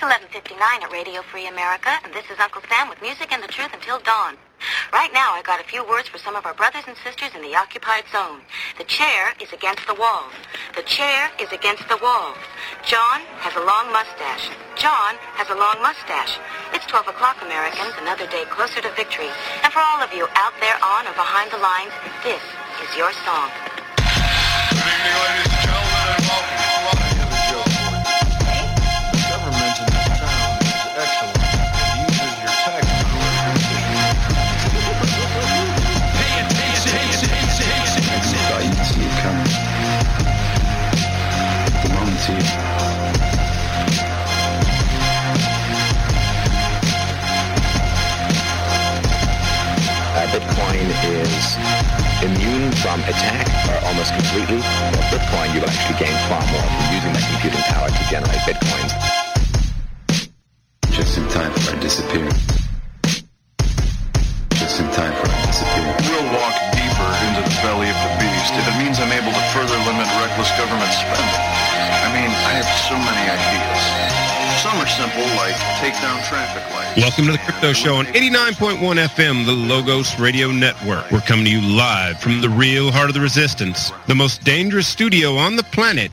11:59 at Radio Free America, and this is Uncle Sam with music and the truth until dawn. Right now, I got a few words for some of our brothers and sisters in the occupied zone. The chair is against the walls. The chair is against the walls. John has a long mustache. John has a long mustache. It's 12 o'clock, Americans, another day closer to victory. And for all of you out there on or behind the lines, this is your song. Good evening, ladies and gentlemen, and welcome to the Joke Board. The government in this town is excellent and uses your tax dollars. I didn't see it coming. The moment's here. Bitcoin is immune from attack almost completely. With Bitcoin, you will actually gain far more from using that computing power to generate Bitcoins. Just in time for I disappear. Just in time for I disappear. We'll walk deeper into the belly of the beast if it means I'm able to further limit reckless government spending. I mean, I have so many ideas. Some are simple, like take down traffic lights. Welcome to the Crypto Show on 89.1 FM, the Logos Radio Network. We're coming to you live from the real heart of the resistance, the most dangerous studio on the planet.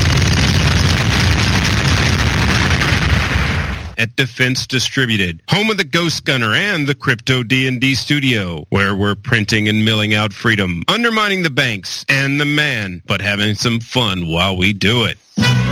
At Defense Distributed, home of the Ghost Gunner and the Crypto D&D Studio, where we're printing and milling out freedom, undermining the banks and the man, but having some fun while we do it.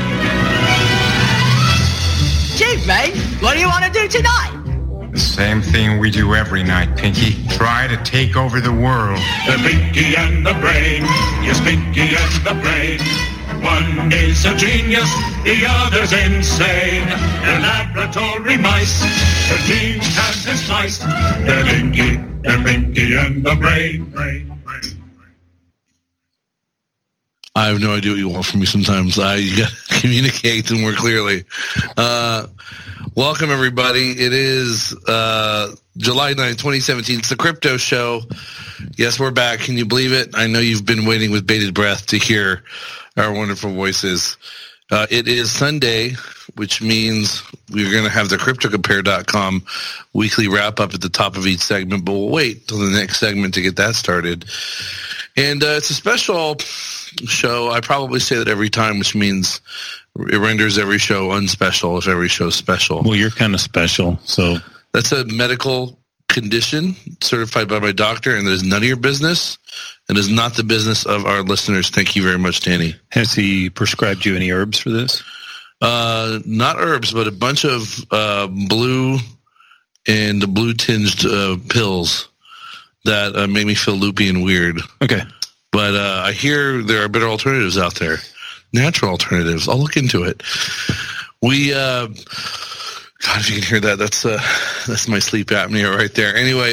Chief, mate, what do you want to do tonight? The same thing we do every night, Pinky. Try to take over the world. The Pinky and the Brain. Yes, Pinky and the Brain. One is a genius, the other's insane. They're laboratory mice. Their genes have been sliced. They're Pinky and the Brain. I have no idea what you want from me sometimes. I communicate more clearly. Welcome, everybody. It is July 9th, 2017. It's the Crypto Show. Yes, we're back. Can you believe it? I know you've been waiting with bated breath to hear our wonderful voices. It is Sunday, which means we're going to have the CryptoCompare.com weekly wrap-up at the top of each segment, but we'll wait till the next segment to get that started. And it's a special show. I probably say that every time, which means it renders every show unspecial if every show's special. Well, you're kind of special, so that's a medical condition certified by my doctor, and there's none of your business, and is not the business of our listeners. Thank you very much, Danny. Has he prescribed you any herbs for this? Not herbs, but a bunch of blue and blue-tinged pills that make me feel loopy and weird. Okay. But I hear there are better alternatives out there, natural alternatives. I'll look into it. We, God, if you can hear that, that's my sleep apnea right there. Anyway,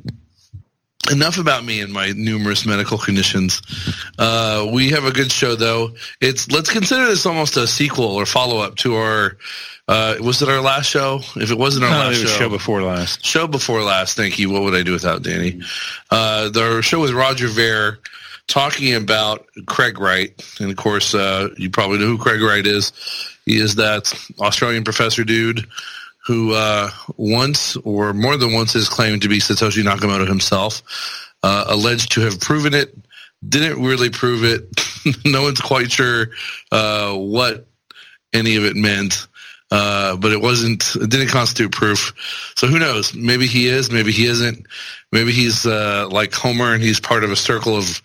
enough about me and my numerous medical conditions. We have a good show, though. Let's consider this almost a sequel or follow-up to our. Was it our last show? If it wasn't our last it was show before last. Show before last. Thank you. What would I do without Danny? The show with Roger Ver talking about Craig Wright. And, of course, you probably know who Craig Wright is. He is that Australian professor dude who once or more than once has claimed to be Satoshi Nakamoto himself, alleged to have proven it, didn't really prove it. No one's quite sure what any of it meant. But it didn't constitute proof. So who knows? Maybe he is, maybe he isn't. Maybe he's like Homer and he's part of a circle of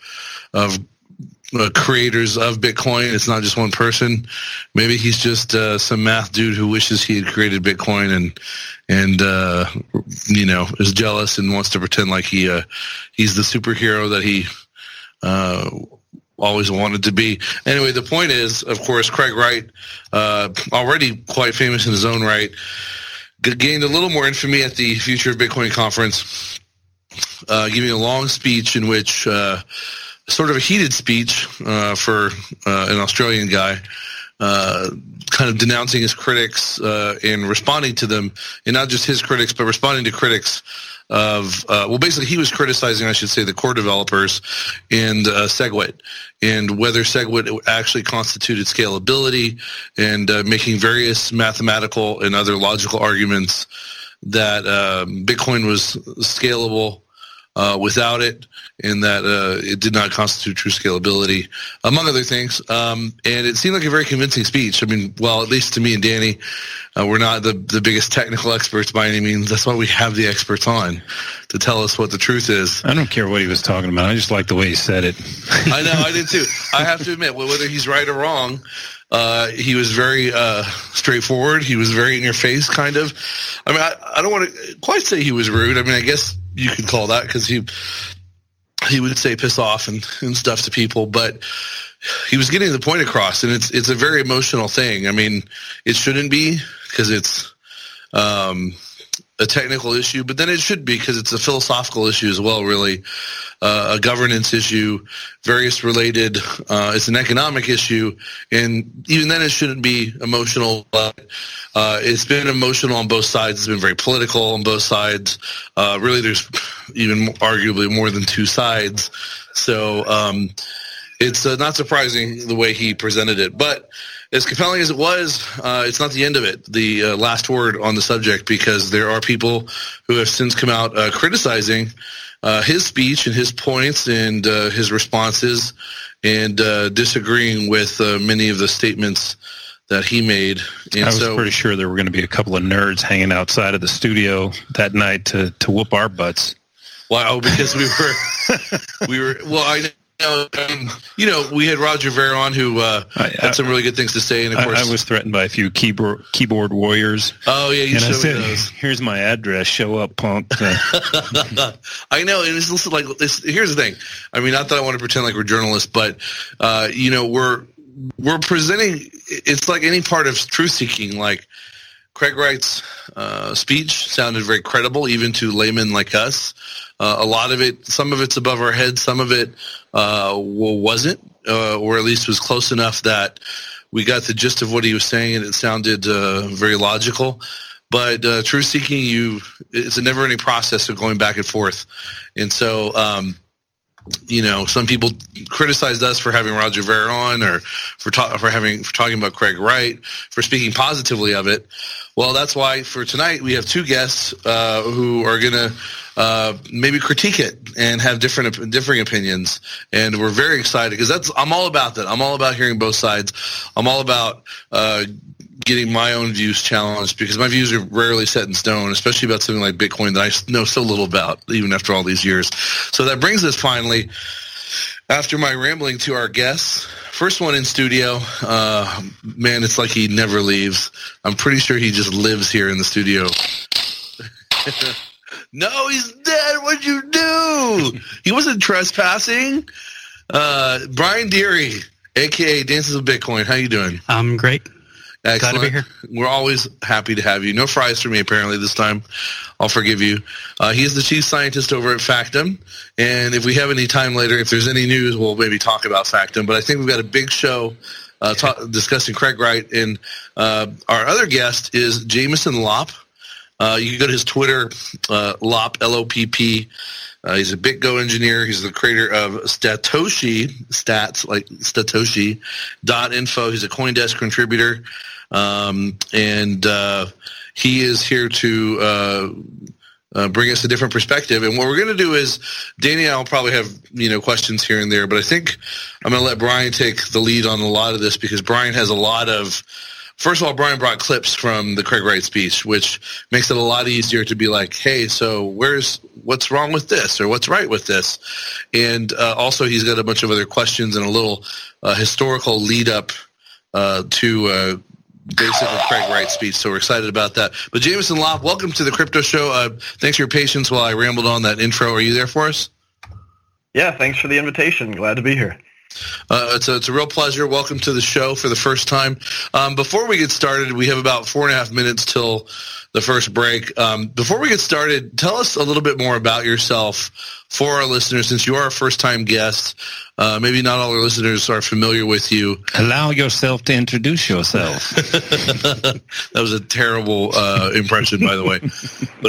creators of Bitcoin. It's not just one person. Maybe he's just some math dude who wishes he had created Bitcoin and is jealous and wants to pretend like he's the superhero that he always wanted to be. Anyway, the point is, of course, Craig Wright, already quite famous in his own right, gained a little more infamy at the Future of Bitcoin conference, giving a long speech in which, sort of a heated speech for an Australian guy, kind of denouncing his critics and responding to them, and not just his critics, but responding to critics basically he was criticizing, I should say, the core developers and SegWit, and whether SegWit actually constituted scalability, and making various mathematical and other logical arguments that Bitcoin was scalable without it, and that it did not constitute true scalability, among other things. And it seemed like a very convincing speech. I mean, well, at least to me and Danny, we're not the biggest technical experts by any means. That's why we have the experts on to tell us what the truth is. I don't care what he was talking about. I just like the way he said it. I know, I did too. I have to admit, whether he's right or wrong, he was very straightforward. He was very in your face, kind of. I mean, I don't want to quite say he was rude. I mean, I guess you could call that, because he would say piss off and stuff to people, but he was getting the point across, and it's a very emotional thing. I mean, it shouldn't be, because it's a technical issue, but then it should be because it's a philosophical issue as well, really, a governance issue, various related. It's an economic issue, and even then it shouldn't be emotional. But it's been emotional on both sides. It's been very political on both sides. Really, there's even arguably more than two sides. So it's not surprising the way he presented it, but as compelling as it was, it's not the end of it, the last word on the subject, because there are people who have since come out criticizing his speech and his points and his responses, and disagreeing with many of the statements that he made. And I was pretty sure there were going to be a couple of nerds hanging outside of the studio that night to whoop our butts. Wow, because we were well, I know. You know, we had Roger Ver on, who had some really good things to say, and of course, I was threatened by a few keyboard warriors. Oh yeah, you and showed I said, those. "Here's my address. Show up, punk." I know, and it's also like this. Here's the thing. I mean, not that I want to pretend like we're journalists, but you know, we're presenting. It's like any part of truth seeking. Like Craig Wright's speech sounded very credible, even to laymen like us. A lot of it, some of it's above our heads, some of it wasn't, or at least was close enough that we got the gist of what he was saying, and it sounded very logical. But truth seeking, it's a never-ending process of going back and forth. And so, you know, some people criticized us for having Roger Ver on, or for talking about Craig Wright, for speaking positively of it. Well, that's why for tonight we have two guests who are going to maybe critique it and have differing opinions, and we're very excited because I'm all about that. I'm all about hearing both sides. I'm all about getting my own views challenged, because my views are rarely set in stone, especially about something like Bitcoin that I know so little about, even after all these years. So that brings us finally, after my rambling, to our guests. First one in studio, man, it's like he never leaves. I'm pretty sure he just lives here in the studio. No, he's dead. What'd you do? He wasn't trespassing. Brian Deary, a.k.a. Dances with Bitcoin. How you doing? I'm great. Excellent. Glad to be here. We're always happy to have you. No fries for me, apparently, this time. I'll forgive you. He is the chief scientist over at Factom. And if we have any time later, if there's any news, we'll maybe talk about Factom. But I think we've got a big show discussing Craig Wright. And our other guest is Jameson Lopp. You can go to his Twitter, Lopp, L-O-P-P. He's a BitGo engineer. He's the creator of stats like Satoshi.info. He's a CoinDesk contributor. And he is here to bring us a different perspective. And what we're going to do is, Danny and I will probably have questions here and there, but I think I'm going to let Brian take the lead on a lot of this, because Brian has a lot of. First of all, Brian brought clips from the Craig Wright speech, which makes it a lot easier to be like, hey, so what's wrong with this, or what's right with this? And also he's got a bunch of other questions and a little historical lead up to basically Craig Wright's speech. So we're excited about that. But Jameson Lopp, welcome to the Crypto Show. Thanks for your patience while I rambled on that intro. Are you there for us? Yeah, thanks for the invitation. Glad to be here. It's a real pleasure. Welcome to the show for the first time. Before we get started, we have about 4.5 minutes till the first break. Before we get started, tell us a little bit more about yourself for our listeners, since you are a first-time guest. Maybe not all our listeners are familiar with you. Allow yourself to introduce yourself. That was a terrible impression, by the way. But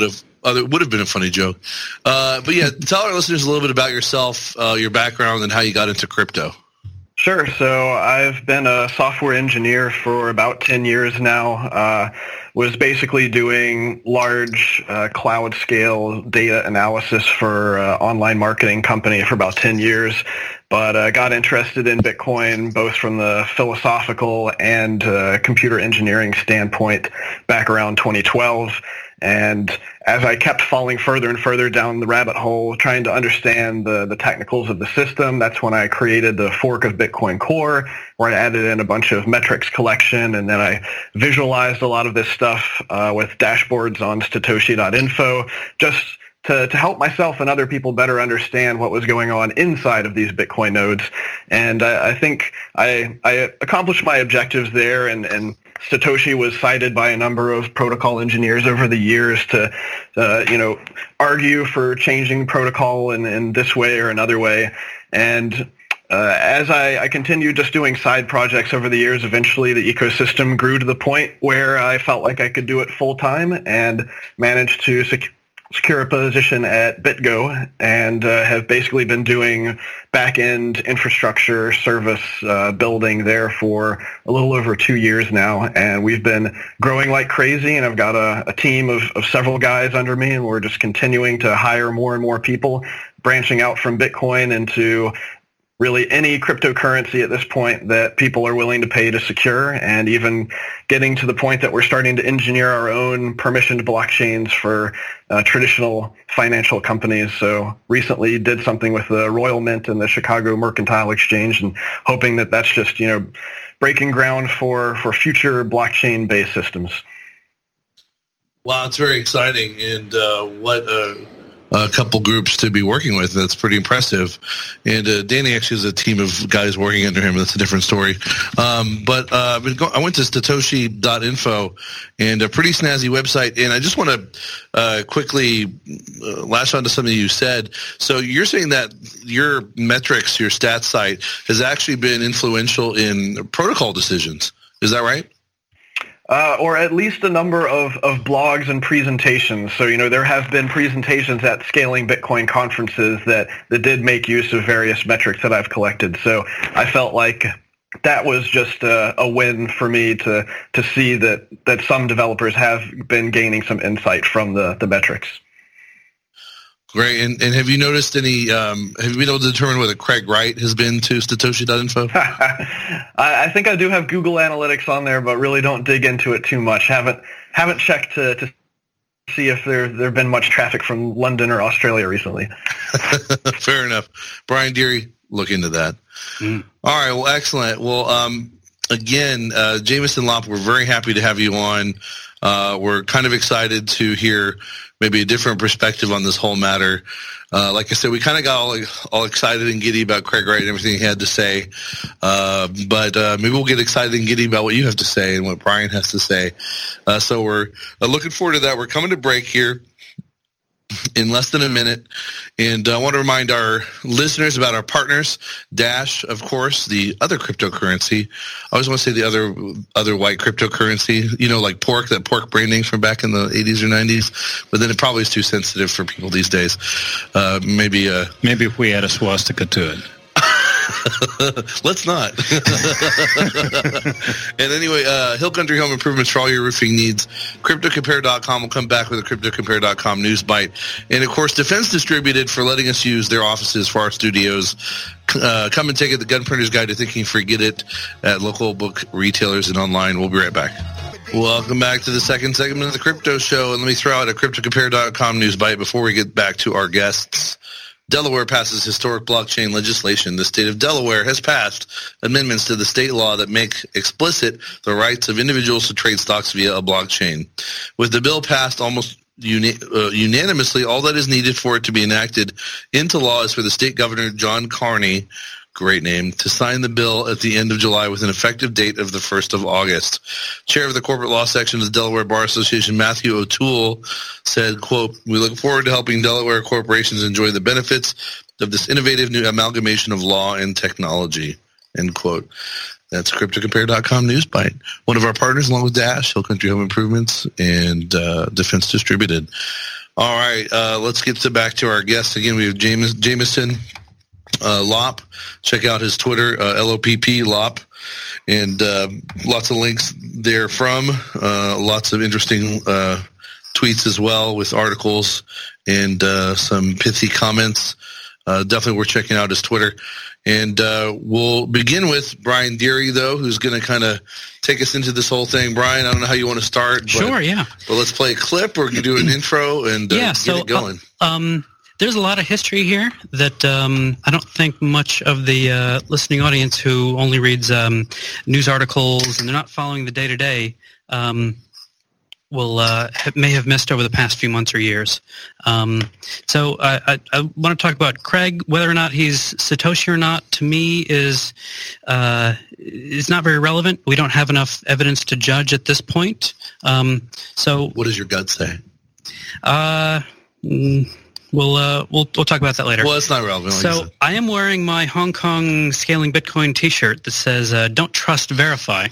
it would have been a funny joke. But yeah, tell our listeners a little bit about yourself, your background, and how you got into crypto. Sure. So I've been a software engineer for about 10 years now. Was basically doing large cloud scale data analysis for online marketing company for about 10 years. But got interested in Bitcoin both from the philosophical and computer engineering standpoint back around 2012. And as I kept falling further and further down the rabbit hole, trying to understand the technicals of the system, that's when I created the fork of Bitcoin Core, where I added in a bunch of metrics collection, and then I visualized a lot of this stuff with dashboards on Satoshi.info, just to help myself and other people better understand what was going on inside of these Bitcoin nodes. And I think I accomplished my objectives there, and Satoshi was cited by a number of protocol engineers over the years to, argue for changing protocol in this way or another way. And as I continued just doing side projects over the years, eventually the ecosystem grew to the point where I felt like I could do it full time and managed to secure a position at BitGo, and have basically been doing back-end infrastructure service building there for a little over 2 years now. And we've been growing like crazy, and I've got a team of several guys under me, and we're just continuing to hire more and more people, branching out from Bitcoin into really any cryptocurrency at this point that people are willing to pay to secure, and even getting to the point that we're starting to engineer our own permissioned blockchains for traditional financial companies. So recently did something with the Royal Mint and the Chicago Mercantile Exchange, and hoping that that's just, breaking ground for future blockchain-based systems. Wow, it's very exciting, and what a couple groups to be working with. That's pretty impressive. And Danny actually has a team of guys working under him. That's a different story. But I went to Satoshi.info, and a pretty snazzy website. And I just want to quickly lash on to something you said. So you're saying that your metrics, your stats site, has actually been influential in protocol decisions. Is that right? Or at least a number of blogs and presentations. So, there have been presentations at Scaling Bitcoin conferences that did make use of various metrics that I've collected. So I felt like that was just a win for me to see that some developers have been gaining some insight from the metrics. Great. And have you noticed have you been able to determine whether Craig Wright has been to Satoshi.info? I think I do have Google Analytics on there, but really don't dig into it too much. Haven't checked to see if there have been much traffic from London or Australia recently. Fair enough. Brian Deary, look into that. Mm. All right. Well, excellent. Well, again, Jameson Lopp, we're very happy to have you on. We're kind of excited to hear maybe a different perspective on this whole matter. Like I said, we kind of got all excited and giddy about Craig Wright and everything he had to say. But maybe we'll get excited and giddy about what you have to say and what Brian has to say. So we're looking forward to that. We're coming to break here in less than a minute. And I want to remind our listeners about our partners, Dash, of course, the other cryptocurrency. I always want to say the other white cryptocurrency, like pork, that pork branding from back in the 80s or 90s. But then it probably is too sensitive for people these days. Maybe if we add a swastika to it. Let's not. And anyway, Hill Country Home Improvements for all your roofing needs. CryptoCompare.com will come back with a CryptoCompare.com news bite. And, of course, Defense Distributed for letting us use their offices for our studios. Come and take it, the Gun Printer's Guide to Thinking Forget It, at local book retailers and online. We'll be right back. Welcome back to the second segment of the Crypto Show. And let me throw out a CryptoCompare.com news bite before we get back to our guests. Delaware passes historic blockchain legislation. The state of Delaware has passed amendments to the state law that make explicit the rights of individuals to trade stocks via a blockchain. With the bill passed almost unanimously, all that is needed for it to be enacted into law is for the state governor, John Carney, great name, to sign the bill at the end of July with an effective date of the 1st of August. Chair of the corporate law section of the Delaware Bar Association, Matthew O'Toole, said, quote, "We look forward to helping Delaware corporations enjoy the benefits of this innovative new amalgamation of law and technology," end quote. That's CryptoCompare.com news bite. One of our partners, along with Dash, Hill Country Home Improvements, and Defense Distributed. All right, let's get back to our guests. Again, we have Jameson Lopp. Check out his Twitter, LOPP Lopp, and lots of links there from lots of interesting tweets as well with articles and some pithy comments. Definitely worth checking out his Twitter. And we'll begin with Brian Deary, though, who's going to kind of take us into this whole thing. Brian, I don't know how you want to start. Sure, yeah. But let's play a clip or do an intro and get it going. There's a lot of history here that I don't think much of the listening audience who only reads news articles and they're not following the day-to-day may have missed over the past few months or years. So I want to talk about Craig. Whether or not he's Satoshi or not, to me, is not very relevant. We don't have enough evidence to judge at this point. So, what does your gut say? We'll talk about that later. Well, it's not relevant. So I am wearing my Hong Kong Scaling Bitcoin T-shirt that says "Don't trust, verify."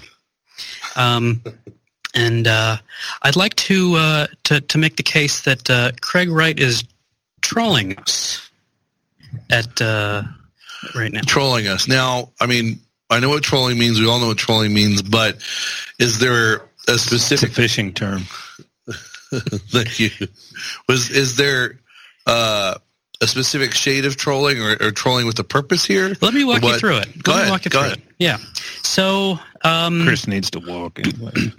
And I'd like to make the case that Craig Wright is trolling us right now. Trolling us. Now, I mean, I know what trolling means. We all know what trolling means. But is there a specific... It's a fishing term. Thank you. Is there a specific shade of trolling or trolling with a purpose here? Let me walk you through it. Go ahead. Yeah. So... Chris needs to walk anyway.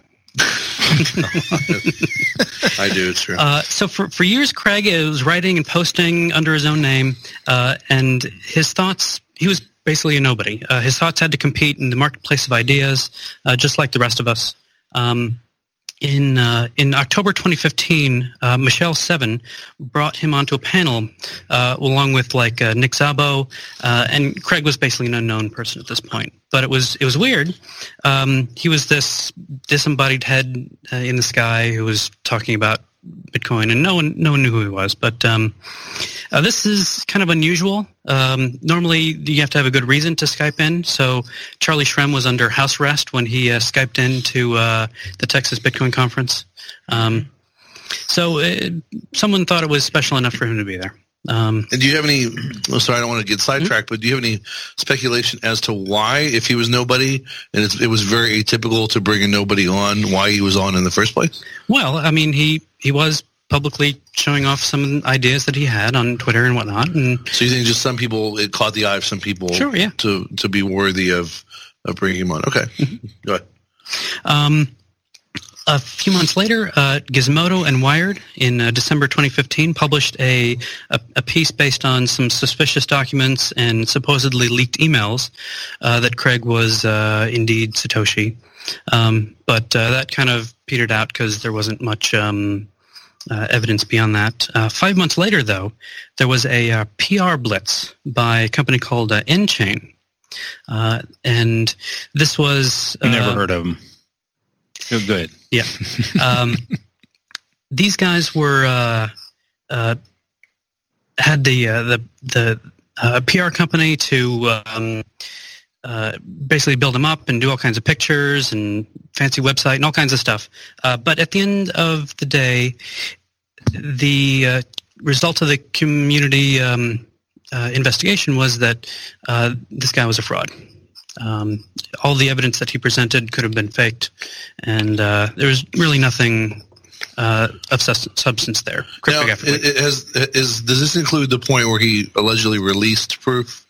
I do, it's true. So for years, Craig was writing and posting under his own name, and his thoughts, he was basically a nobody. His thoughts had to compete in the marketplace of ideas, just like the rest of us. In October 2015, Michelle Seven brought him onto a panel along with Nick Szabo, and Craig was basically an unknown person at this point. But it was weird. He was this disembodied head in the sky who was talking about Bitcoin, and no one knew who he was. But this is kind of unusual. Normally, you have to have a good reason to Skype in. So Charlie Shrem was under house arrest when he Skyped into the Texas Bitcoin conference. So someone thought it was special enough for him to be there. And do you have any, sorry, I don't want to get sidetracked, but do you have any speculation as to why, if he was nobody, and it was very atypical to bring a nobody on, why he was on in the first place? Well, I mean, he was publicly showing off some ideas that he had on Twitter and whatnot. And so you think just some people, it caught the eye of some people sure, yeah. to be worthy of bringing him on. Okay, go ahead. A few months later, Gizmodo and Wired in December 2015 published a piece based on some suspicious documents and supposedly leaked emails that Craig was indeed Satoshi. But that kind of petered out because there wasn't much evidence beyond that. 5 months later, though, there was a PR blitz by a company called nChain. And this was... Never heard of them. You're good. Yeah. These guys were had the PR company to basically build them up and do all kinds of pictures and fancy website and all kinds of stuff. But at the end of the day, the result of the community investigation was that this guy was a fraud. All the evidence that he presented could have been faked, and there was really nothing of substance there. Now, does this include the point where he allegedly released proof?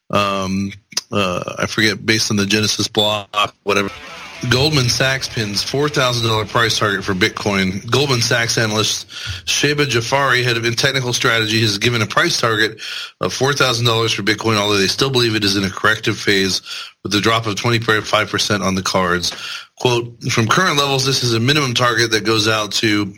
I forget, based on the Genesis block, whatever. Goldman Sachs pins $4,000 price target for Bitcoin. Goldman Sachs analyst Sheba Jafari, head of technical strategy, has given a price target of $4,000 for Bitcoin, although they still believe it is in a corrective phase with a drop of 25% on the cards. Quote, from current levels, this is a minimum target that goes out to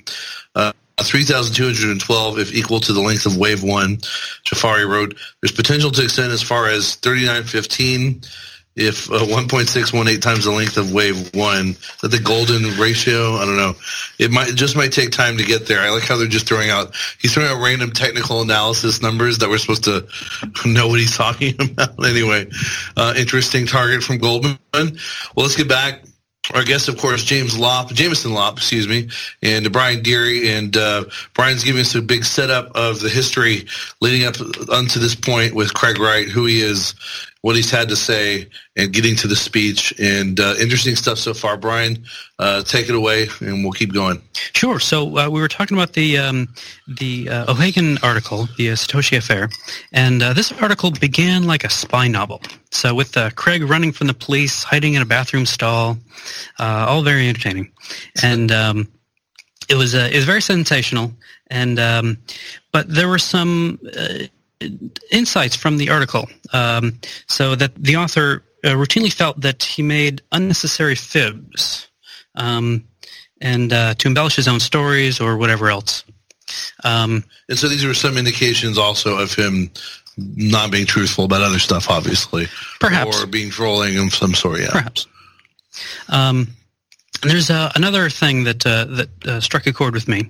3,212 if equal to the length of wave one. Jafari wrote, there's potential to extend as far as 3,915 if 1.618 times the length of wave one. Is that the golden ratio? I don't know. It might take time to get there. I like how they're just he's throwing out random technical analysis numbers that we're supposed to know what he's talking about. Anyway, interesting target from Goldman. Well, let's get back Our guest, of course, Jameson Lopp, and Brian Deary. And Brian's giving us a big setup of the history leading up unto this point with Craig Wright, who he is, what he's had to say, and getting to the speech. And interesting stuff so far. Brian, take it away, and we'll keep going. Sure. So we were talking about the O'Hagan article, the Satoshi Affair, and this article began like a spy novel. So with Craig running from the police, hiding in a bathroom stall, all very entertaining, and it was very sensational. And but there were some insights from the article, so that the author routinely felt that he made unnecessary fibs, and to embellish his own stories or whatever else. And so these were some indications also of him not being truthful about other stuff, obviously. Perhaps. Or being trolling of some sort, yeah. Perhaps. And there's another thing that struck a chord with me.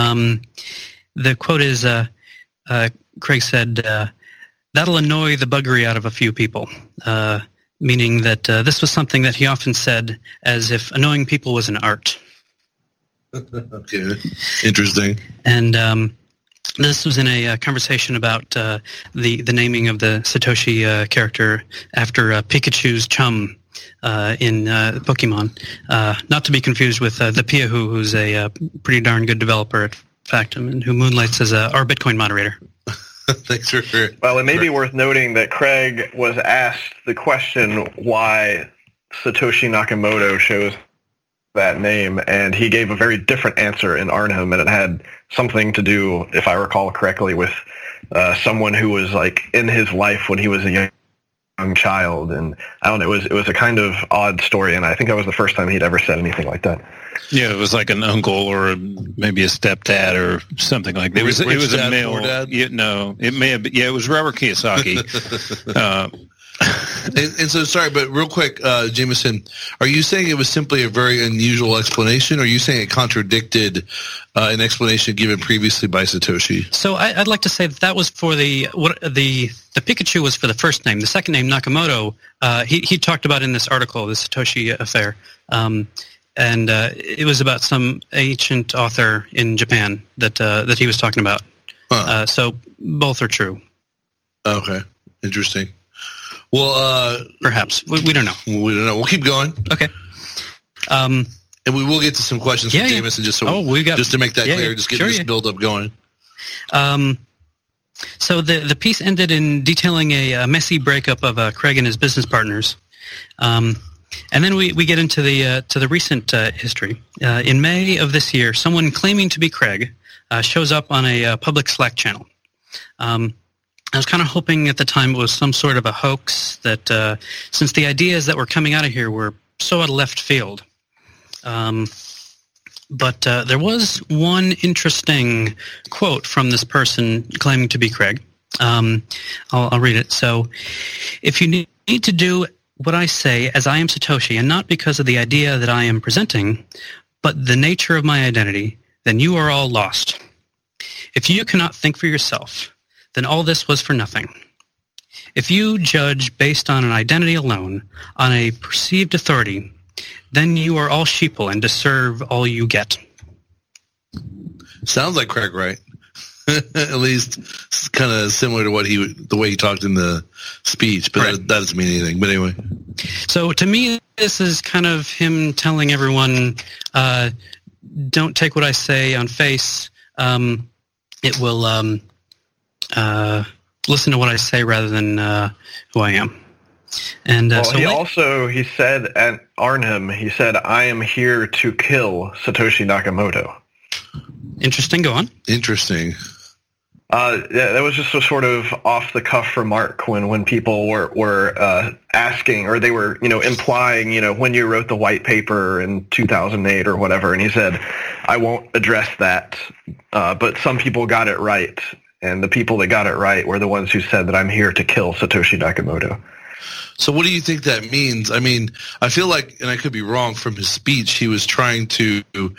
The quote is, Craig said, that'll annoy the buggery out of a few people, meaning that this was something that he often said as if annoying people was an art. Okay, interesting. And this was in a conversation about the naming of the Satoshi character after Pikachu's chum in Pokemon. Not to be confused with the Piahu, who's a pretty darn good developer at Factum and who moonlights as our Bitcoin moderator. Thanks for Well, it may be worth noting that Craig was asked the question why Satoshi Nakamoto chose that name, and he gave a very different answer in Arnhem, and it had something to do, if I recall correctly, with someone who was like in his life when he was a young child, and I don't know, it was a kind of odd story, and I think that was the first time he'd ever said anything like that. Yeah, it was like an uncle or maybe a stepdad or something like that. It was a male. Yeah, no, it may have been. Yeah, it was Robert Kiyosaki. And so, sorry, but real quick, Jameson, are you saying it was simply a very unusual explanation, or are you saying it contradicted an explanation given previously by Satoshi? So I'd like to say that was for the Pikachu was for the first name. The second name, Nakamoto, he talked about in this article, the Satoshi Affair, and it was about some ancient author in Japan that he was talking about. So both are true. Okay, interesting. Well, perhaps we don't know. We don't know. We'll keep going. Okay. And we will get to some questions from Jameson just to make that clear. Just get this build up going. So the piece ended in detailing a messy breakup of Craig and his business partners, and then we get into the recent history. In May of this year, someone claiming to be Craig shows up on a public Slack channel. I was kind of hoping at the time it was some sort of a hoax that since the ideas that were coming out of here were so out of left field. But there was one interesting quote from this person claiming to be Craig. I'll read it. So, if you need to do what I say as I am Satoshi, and not because of the idea that I am presenting, but the nature of my identity, then you are all lost. If you cannot think for yourself, then all this was for nothing. If you judge based on an identity alone, on a perceived authority, then you are all sheeple and deserve all you get. Sounds like Craig Wright. At least it's kind of similar to the way he talked in the speech, but that doesn't mean anything. But anyway. So to me, this is kind of him telling everyone, don't take what I say on face. It will... listen to what I say rather than who I am. And he said at Arnhem, he said, I am here to kill Satoshi Nakamoto. Interesting. Go on. Interesting. That was just a sort of off-the-cuff remark when people were asking, or they were, implying, when you wrote the white paper in 2008 or whatever, and he said, I won't address that, but some people got it right. And the people that got it right were the ones who said that I'm here to kill Satoshi Nakamoto. So what do you think that means? I mean, I feel like, and I could be wrong, from his speech, he was trying to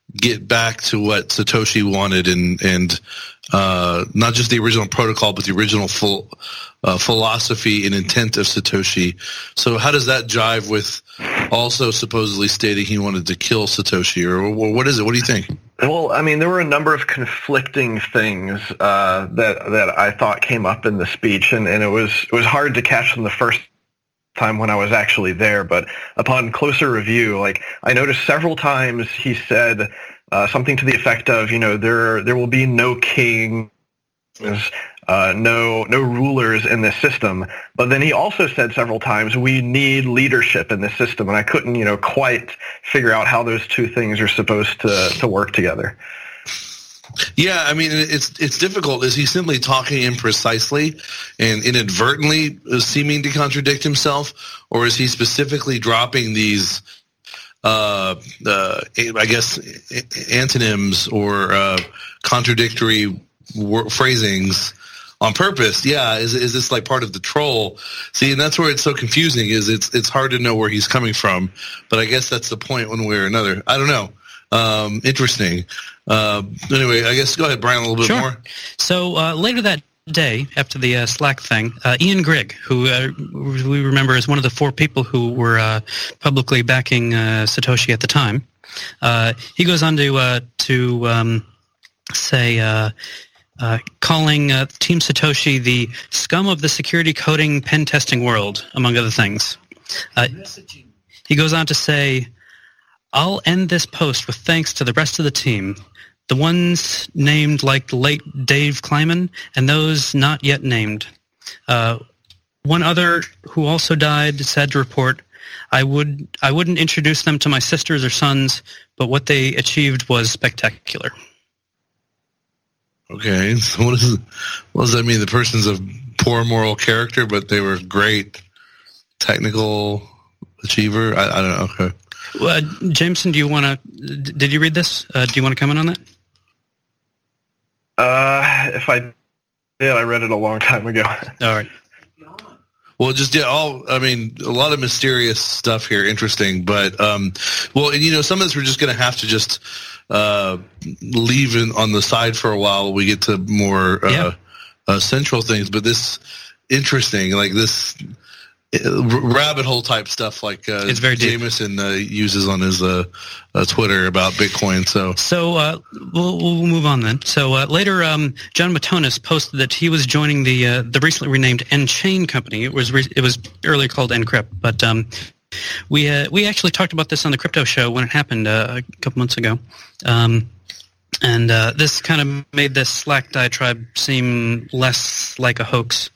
get back to what Satoshi wanted and not just the original protocol, but the original philosophy and intent of Satoshi. So how does that jive with also supposedly stating he wanted to kill Satoshi, or what is it? What do you think? Well, I mean, there were a number of conflicting things that I thought came up in the speech, and it was hard to catch them the first time when I was actually there. But upon closer review, like, I noticed several times he said something to the effect of, there will be no kings, no rulers in this system. But then he also said several times, we need leadership in this system, and I couldn't, quite figure out how those two things are supposed to work together. Yeah, I mean, it's difficult. Is he simply talking imprecisely and inadvertently seeming to contradict himself, or is he specifically dropping these, I guess, antonyms or contradictory phrasings on purpose? Yeah, is this like part of the troll? See, and that's where it's so confusing. Is it's hard to know where he's coming from, but I guess that's the point one way or another. I don't know. Interesting. Anyway, I guess go ahead, Brian, a little bit more. So later that day, after the Slack thing, Ian Grigg, who we remember as one of the 4 people who were publicly backing Satoshi at the time, he goes on to say, calling Team Satoshi the scum of the security coding pen testing world, among other things. He goes on to say, I'll end this post with thanks to the rest of the team, the ones named like the late Dave Kleiman and those not yet named. One other who also died, sad to report, I wouldn't introduce them to my sisters or sons, but what they achieved was spectacular. Okay, so what does that mean? The person's of poor moral character, but they were great technical achiever? I don't know. Okay. Jameson, did you read this? Do you want to comment on that? If I did, I read it a long time ago. All right. Well, just, a lot of mysterious stuff here, interesting, but, some of this we're just going to have to just, leave on the side for a while. We get to more, central things, but this interesting, like this, rabbit hole type stuff, like it's very Jameson uses on his Twitter about Bitcoin. So we'll move on then. So later, John Matonis posted that he was joining the recently renamed N-Chain company. It was earlier called Encrypt, but we actually talked about this on the Crypto Show when it happened a couple months ago. And this kind of made this Slack diatribe seem less like a hoax.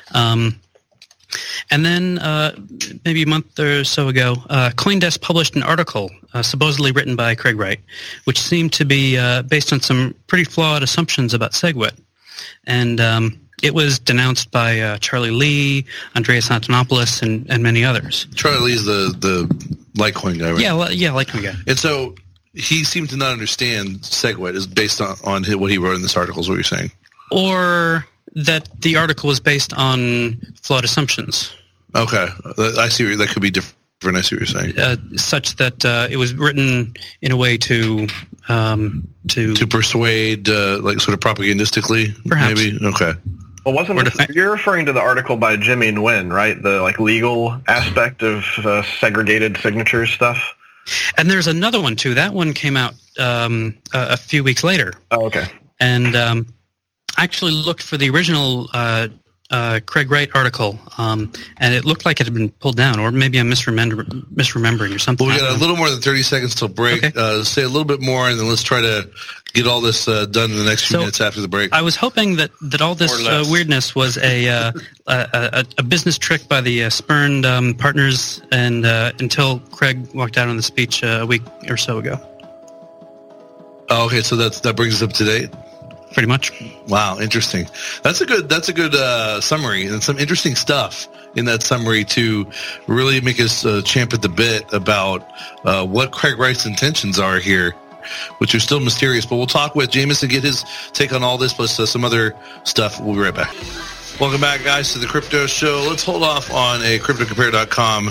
And then maybe a month or so ago, CoinDesk published an article supposedly written by Craig Wright, which seemed to be based on some pretty flawed assumptions about SegWit. And it was denounced by Charlie Lee, Andreas Antonopoulos, and many others. Charlie Lee's the Litecoin guy, right? Yeah, Litecoin guy. And so he seemed to not understand SegWit is based on what he wrote in this article, is what you're saying. Or that the article was based on flawed assumptions. Okay. I see. That could be different. I see what you're saying. Such that it was written in a way to persuade, like sort of propagandistically, perhaps. Maybe? Okay. Well, you're referring to the article by Jimmy Nguyen, right? The legal aspect of segregated signatures stuff? And there's another one, too. That one came out a few weeks later. Oh, okay. And I actually looked for the original Craig Wright article, and it looked like it had been pulled down, or maybe I'm misremembering or something. Well, we got a little more than 30 seconds till break. Okay. Say a little bit more, and then let's try to get all this done in the next few minutes after the break. I was hoping that all this weirdness was a business trick by the spurned partners, and until Craig walked out on the speech a week or so ago. Oh, okay, so that brings us up to date. Pretty much. Wow, interesting. That's a good summary, and some interesting stuff in that summary to really make us champ at the bit about what Craig Wright's intentions are here, which are still mysterious. But we'll talk with Jameson, get his take on all this, plus some other stuff. We'll be right back. Welcome back, guys, to the Crypto Show. Let's hold off on a CryptoCompare.com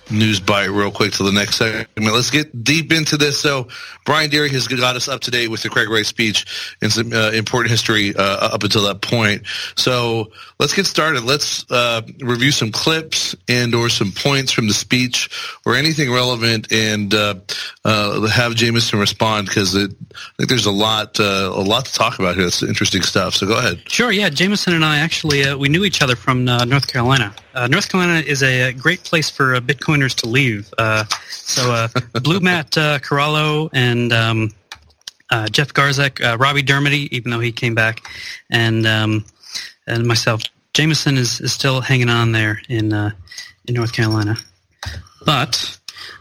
news bite real quick to the next segment. Let's get deep into this. So Brian Deering has got us up to date with the Craig Wright speech and some important history up until that point. So let's get started. Let's review some clips and or some points from the speech or anything relevant, and have Jameson respond, because I think there's a lot to talk about here. It's interesting stuff. So go ahead. Sure. Yeah, Jameson and I actually we knew each other from North Carolina. North Carolina is a great place for Bitcoiners to leave. So Blue Matt Corallo and Jeff Garzek, Robbie Dermody, even though he came back, and myself. Jameson is still hanging on there in North Carolina. But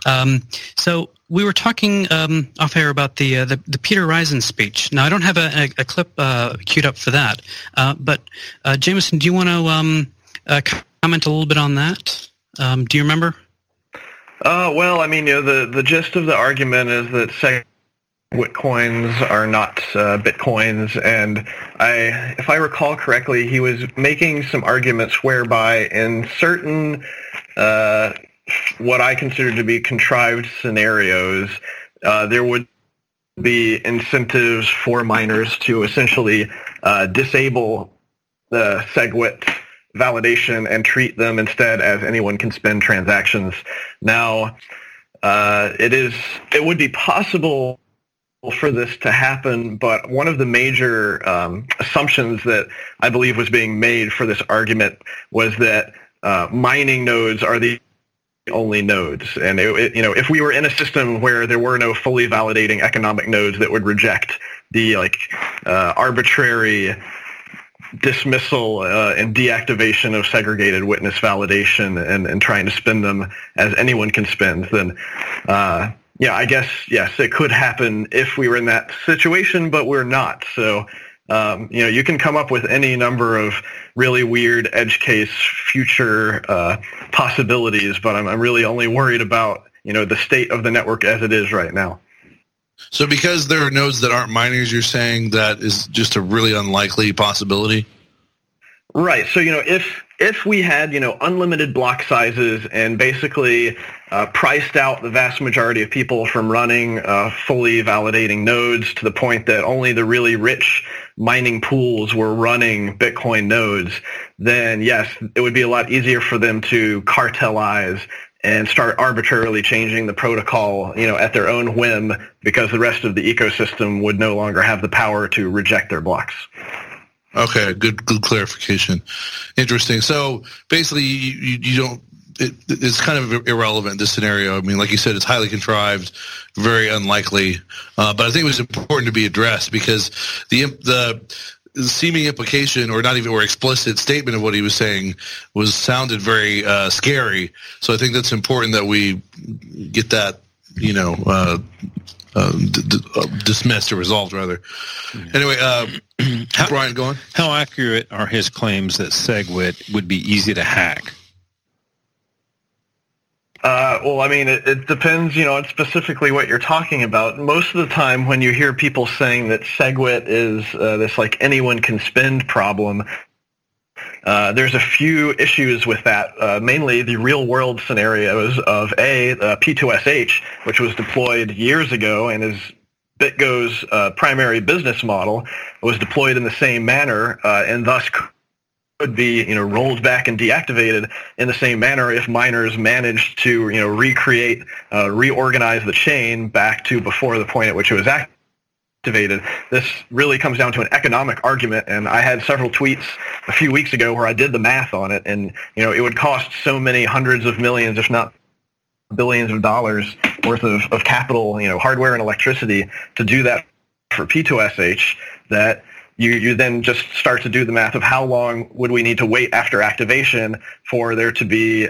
so we were talking off air about the Peter Risen speech. Now I don't have a clip queued up for that, but Jameson, do you want to comment a little bit on that? Do you remember? Well, I mean, the gist of the argument is that SegWit coins are not Bitcoins, and if I recall correctly, he was making some arguments whereby in certain what I consider to be contrived scenarios, there would be incentives for miners to essentially disable the SegWit validation and treat them instead as anyone can spend transactions. Now, it would be possible for this to happen, but one of the major assumptions that I believe was being made for this argument was that mining nodes are the only nodes, and if we were in a system where there were no fully validating economic nodes that would reject the arbitrary dismissal and deactivation of segregated witness validation and trying to spend them as anyone can spend, then I guess, yes, it could happen if we were in that situation, but we're not. So, you can come up with any number of really weird edge case future possibilities, but I'm really only worried about, the state of the network as it is right now. So because there are nodes that aren't miners, you're saying that is just a really unlikely possibility? Right. So, if we had, unlimited block sizes and basically priced out the vast majority of people from running fully validating nodes to the point that only the really rich mining pools were running Bitcoin nodes, then yes, it would be a lot easier for them to cartelize and start arbitrarily changing the protocol, at their own whim, because the rest of the ecosystem would no longer have the power to reject their blocks. Okay, good clarification. Interesting. So basically, you don't. It's kind of irrelevant, this scenario. I mean, like you said, it's highly contrived, very unlikely. But I think it was important to be addressed because the seeming implication, or not even, or explicit statement of what he was saying sounded very scary. So I think that's important that we get that, dismissed or resolved, rather. Anyway, Brian, go on. How accurate are his claims that SegWit would be easy to hack? Well, I mean, it depends, on specifically what you're talking about. Most of the time when you hear people saying that SegWit is this anyone can spend problem, there's a few issues with that, mainly the real-world scenarios of P2SH, which was deployed years ago and is BitGo's primary business model, was deployed in the same manner and thus could be rolled back and deactivated in the same manner if miners managed to recreate, reorganize the chain back to before the point at which it was activated. This really comes down to an economic argument, and I had several tweets a few weeks ago where I did the math on it, and it would cost so many hundreds of millions, if not billions of dollars worth of capital, hardware and electricity to do that for P2SH, that you then just start to do the math of how long would we need to wait after activation for there to be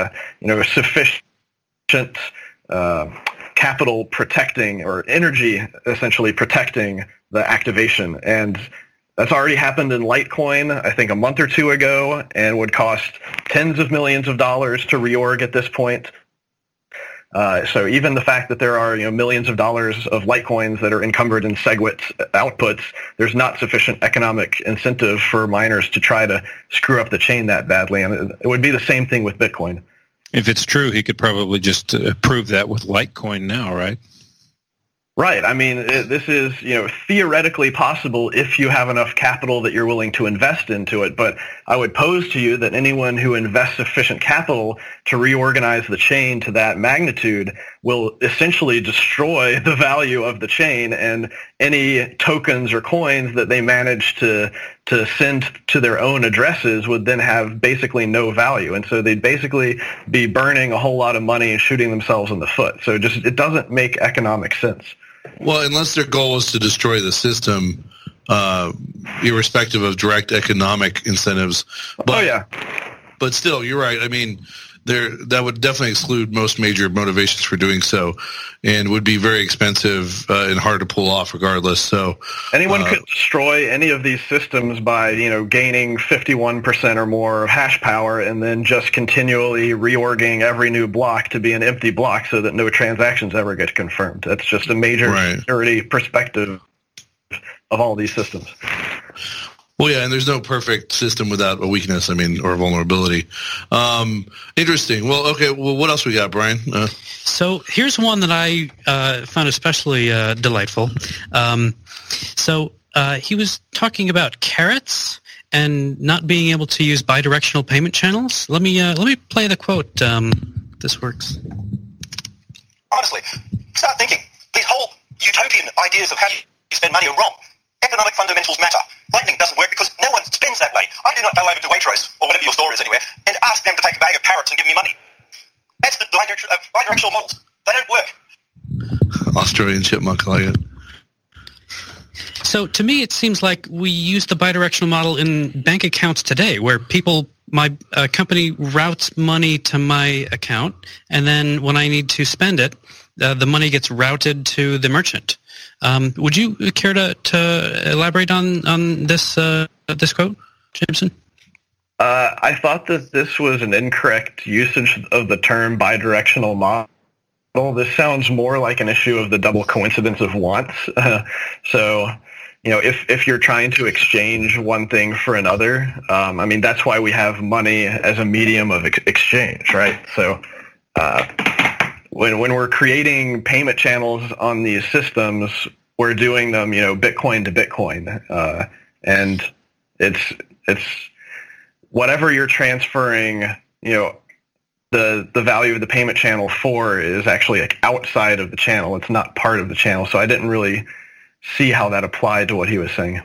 sufficient capital protecting, or energy essentially protecting the activation. And that's already happened in Litecoin, I think a month or two ago, and would cost tens of millions of dollars to reorg at this point. So even the fact that there are millions of dollars of Litecoins that are encumbered in SegWit outputs, there's not sufficient economic incentive for miners to try to screw up the chain that badly. And it would be the same thing with Bitcoin. If it's true, he could probably just prove that with Litecoin now, right? Right. I mean, this is, theoretically possible if you have enough capital that you're willing to invest into it. But I would pose to you that anyone who invests sufficient capital to reorganize the chain to that magnitude will essentially destroy the value of the chain, and any tokens or coins that they manage to send to their own addresses would then have basically no value. And so they'd basically be burning a whole lot of money and shooting themselves in the foot. So it doesn't make economic sense. Well, unless their goal is to destroy the system, irrespective of direct economic incentives. But, But still, you're right. I mean, that would definitely exclude most major motivations for doing so, and would be very expensive and hard to pull off regardless. So anyone could destroy any of these systems by, gaining 51% or more of hash power, and then just continually reorging every new block to be an empty block so that no transactions ever get confirmed. That's just a major security perspective of all these systems. Well, yeah, and there's no perfect system without a weakness, or a vulnerability. Interesting. Well, okay, what else we got, Brian? So here's one that I found especially delightful. So he was talking about carrots and not being able to use bidirectional payment channels. Let me play the quote. This works. Honestly, start thinking. These whole utopian ideas of how you spend money are wrong. Economic fundamentals matter. Lightning doesn't work because no one spends that way. I do not go over to Waitrose, or whatever your store is anywhere, and ask them to take a bag of carrots and give me money. That's the bidirectional models. They don't work. Australian chipmunk, I like it. So to me, it seems like we use the bidirectional model in bank accounts today, where my company routes money to my account, and then when I need to spend it, the money gets routed to the merchant. Would you care to elaborate on this quote, Jameson? I thought that this was an incorrect usage of the term bidirectional model. This sounds more like an issue of the double coincidence of wants. So, if you're trying to exchange one thing for another, that's why we have money as a medium of exchange, right? So, when we're creating payment channels on these systems, we're doing them, Bitcoin to Bitcoin, and it's whatever you're transferring, the value of the payment channel for is actually outside of the channel. It's not part of the channel. So I didn't really see how that applied to what he was saying.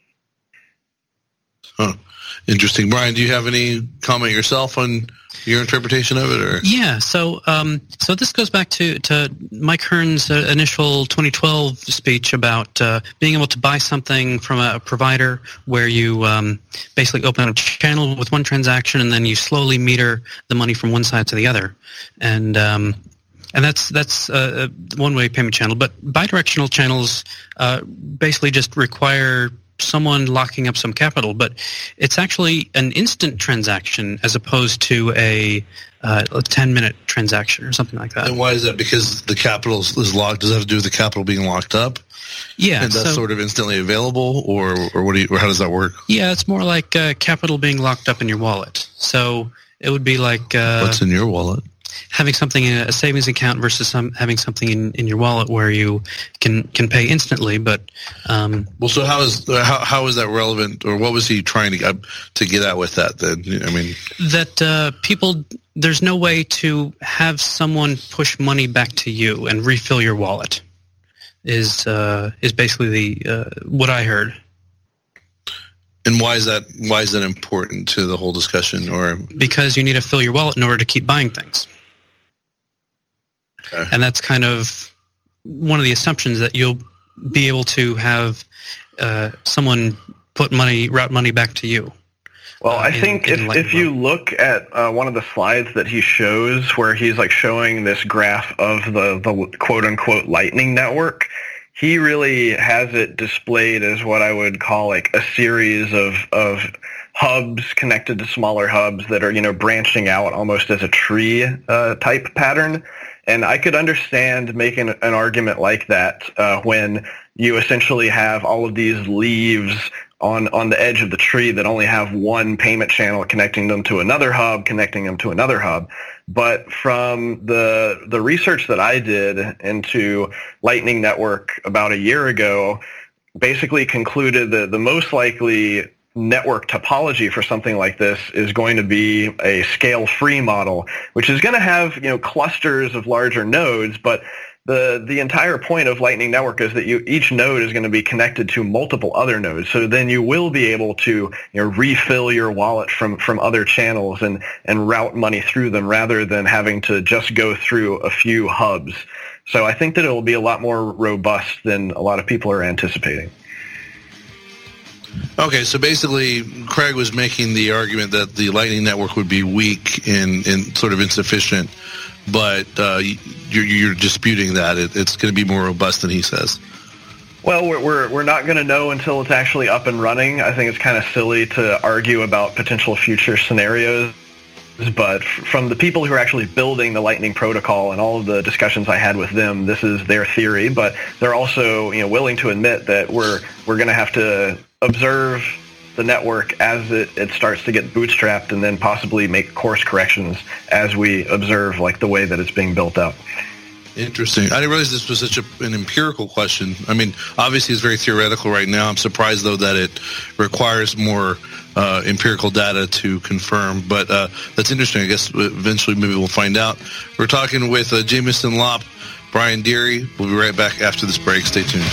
Huh. Interesting. Brian, do you have any comment yourself on your interpretation of it? Or? Yeah, so this goes back to Mike Hearn's initial 2012 speech about being able to buy something from a provider where you basically open a channel with one transaction and then you slowly meter the money from one side to the other. And that's a one-way payment channel. But bidirectional channels basically just require someone locking up some capital, but it's actually an instant transaction as opposed to a 10-minute transaction or something like that. And why is that? Because the capital is locked. Does that have to do with the capital being locked up? Yeah, and that's sort of instantly available, or how does that work? Yeah, it's more like capital being locked up in your wallet. So it would be like what's in your wallet? Having something in a savings account versus having something in your wallet where you can pay instantly. But well, so how is that relevant, or what was he trying to get at with that? Then that people, there's no way to have someone push money back to you and refill your wallet is basically what I heard. And why is that important to the whole discussion? Or because you need to fill your wallet in order to keep buying things. Okay. And that's kind of one of the assumptions, that you'll be able to have someone route money back to you. Well, I think if you look at one of the slides that he shows, where he's showing this graph of the quote-unquote Lightning Network, he really has it displayed as what I would call a series of hubs connected to smaller hubs that are, branching out almost as a tree type pattern. And I could understand making an argument like that when you essentially have all of these leaves on the edge of the tree that only have one payment channel connecting them to another hub, connecting them to another hub. But from the research that I did into Lightning Network about a year ago, basically concluded that the most likely network topology for something like this is going to be a scale-free model, which is going to have, clusters of larger nodes, but the entire point of Lightning Network is that each node is going to be connected to multiple other nodes. So then you will be able to refill your wallet from other channels and route money through them rather than having to just go through a few hubs. So I think that it will be a lot more robust than a lot of people are anticipating. Okay, so basically, Craig was making the argument that the Lightning Network would be weak and sort of insufficient, but you're disputing that it's going to be more robust than he says. Well, we're not going to know until it's actually up and running. I think it's kind of silly to argue about potential future scenarios. But from the people who are actually building the Lightning protocol and all of the discussions I had with them, this is their theory. But they're also, willing to admit that we're going to have to observe the network as it starts to get bootstrapped, and then possibly make course corrections as we observe the way that it's being built up. Interesting. I didn't realize this was such an empirical question. I mean, obviously it's very theoretical right now. I'm surprised, though, that it requires more empirical data to confirm. But that's interesting. I guess eventually maybe we'll find out. We're talking with Jameson Lopp, Brian Deary. We'll be right back after this break. Stay tuned.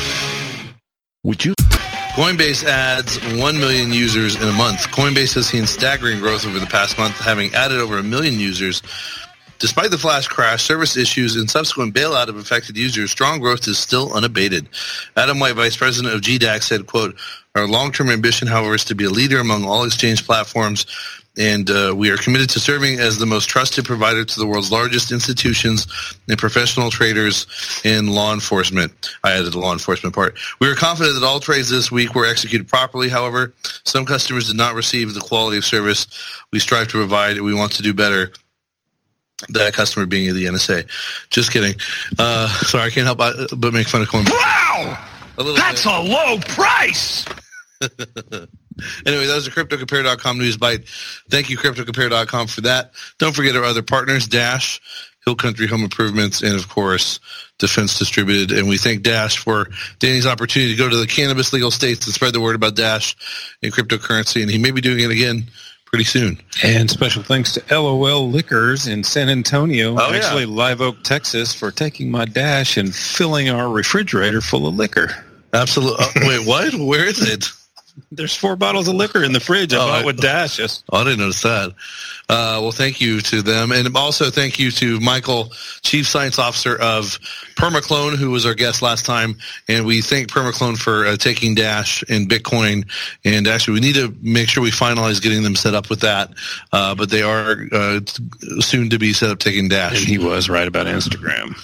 Coinbase adds 1 million users in a month. Coinbase has seen staggering growth over the past month, having added over 1 million users. Despite the flash crash, service issues, and subsequent bailout of affected users, strong growth is still unabated. Adam White, vice president of GDAX, said, quote, "Our long-term ambition, however, is to be a leader among all exchange platforms, and we are committed to serving as the most trusted provider to the world's largest institutions and professional traders in law enforcement." I added the law enforcement part. "We are confident that all trades this week were executed properly. However, some customers did not receive the quality of service we strive to provide, and we want to do better." That customer being the NSA. Just kidding. Sorry, I can't help but make fun of Coinbase. Wow! That's a low price! Anyway, that was a CryptoCompare.com news bite. Thank you, CryptoCompare.com, for that. Don't forget our other partners, Dash, Hill Country Home Improvements, and, of course, Defense Distributed. And we thank Dash for Danny's opportunity to go to the cannabis legal states and spread the word about Dash and cryptocurrency, and he may be doing it again pretty soon. And special thanks to LOL Liquors in San Antonio, Live Oak, Texas, for taking my Dash and filling our refrigerator full of liquor. Absolutely. Wait, what? Where is it? There's 4 bottles of liquor in the fridge. I bought with Dash. I didn't notice that. Well, thank you to them. And also thank you to Michael, Chief Science Officer of Permaclone, who was our guest last time. And we thank Permaclone for taking Dash and Bitcoin. And actually, we need to make sure we finalize getting them set up with that. But they are soon to be set up taking Dash. And he was right about Instagram.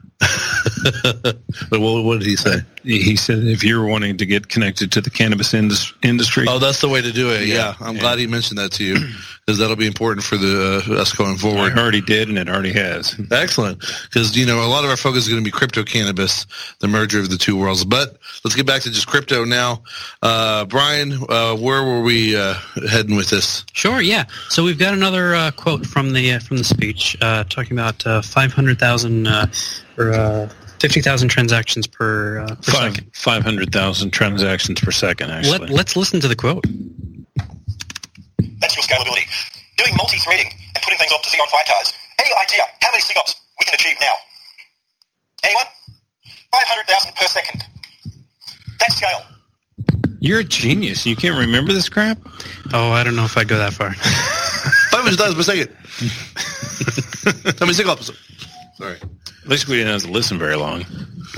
But what did he say? He said if you're wanting to get connected to the cannabis industry. Oh, that's the way to do it. Yeah. I'm glad he mentioned that to you, because that'll be important for us going forward. I already did, and it already has. Excellent. Because, a lot of our focus is going to be crypto cannabis, the merger of the two worlds. But let's get back to just crypto now. Brian, where were we heading with this? Sure, yeah. So we've got another quote from the speech talking about 500,000 or 50,000 transactions per second. 500,000 transactions per second, actually. Let's listen to the quote. That's your scalability. Doing multi-threading and putting things onto Xeon Phi cards. Any idea how many SIGOPs we can achieve now? Anyone? 500,000 per second. That's scale. You're a genius. You can't remember this crap? Oh, I don't know if I'd go that far. 500,000 per second. How many SIGOPs? Sorry. At least we didn't have to listen very long.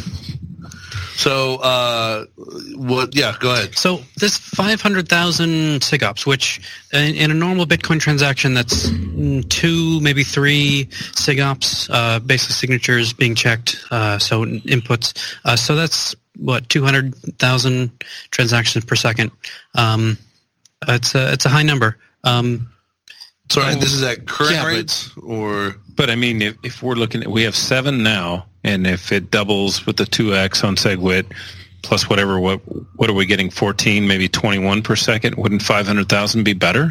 So, yeah, go ahead. So this 500,000 SIGOPs, which in a normal Bitcoin transaction, that's 2, maybe 3 SIGOPs, basic signatures being checked, so inputs. So that's, 200,000 transactions per second. It's a high number. So this is at current rates, or? But I mean, if we're looking at, we have 7 now, and if it doubles with the 2x on SegWit, plus whatever, what are we getting? 14, maybe 21 per second? Wouldn't 500,000 be better?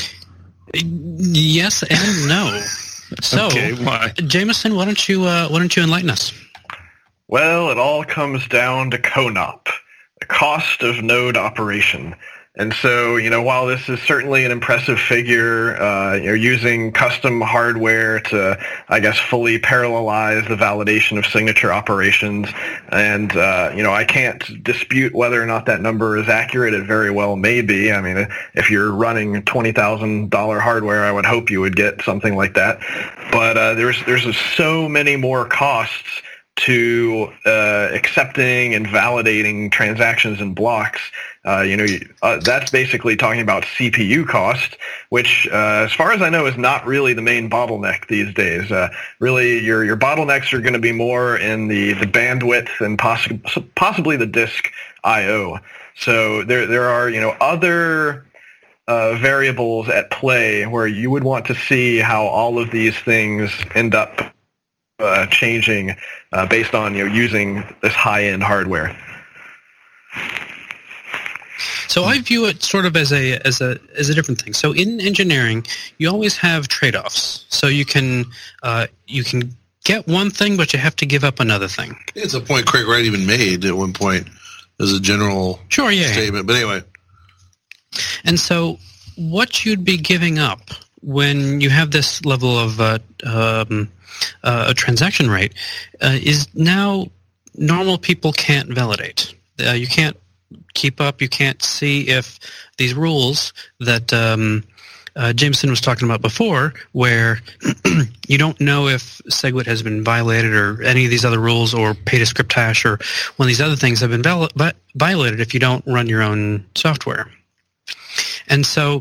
Yes and no. So, okay, why? Jameson, why don't you enlighten us? Well, it all comes down to CONOP, the cost of node operation. And so, while this is certainly an impressive figure, you're using custom hardware to, I guess, fully parallelize the validation of signature operations. And, I can't dispute whether or not that number is accurate. It very well may be. I mean, if you're running $20,000 hardware, I would hope you would get something like that. But there's so many more costs to accepting and validating transactions and blocks. That's basically talking about CPU cost, which, as far as I know, is not really the main bottleneck these days. Really, your bottlenecks are going to be more in the bandwidth and possibly the disk I/O. So there are other variables at play where you would want to see how all of these things end up changing based on using this high-end hardware. So I view it sort of as a different thing. So in engineering, you always have trade-offs. So you can get one thing, but you have to give up another thing. It's a point Craig Wright even made at one point as a general statement. But anyway. And so what you'd be giving up when you have this level of a transaction rate is now normal people can't validate. You can't keep up. You can't see if these rules that Jameson was talking about before, where you don't know if SegWit has been violated or any of these other rules, or pay to script hash, or one of these other things have been violated if you don't run your own software. And so,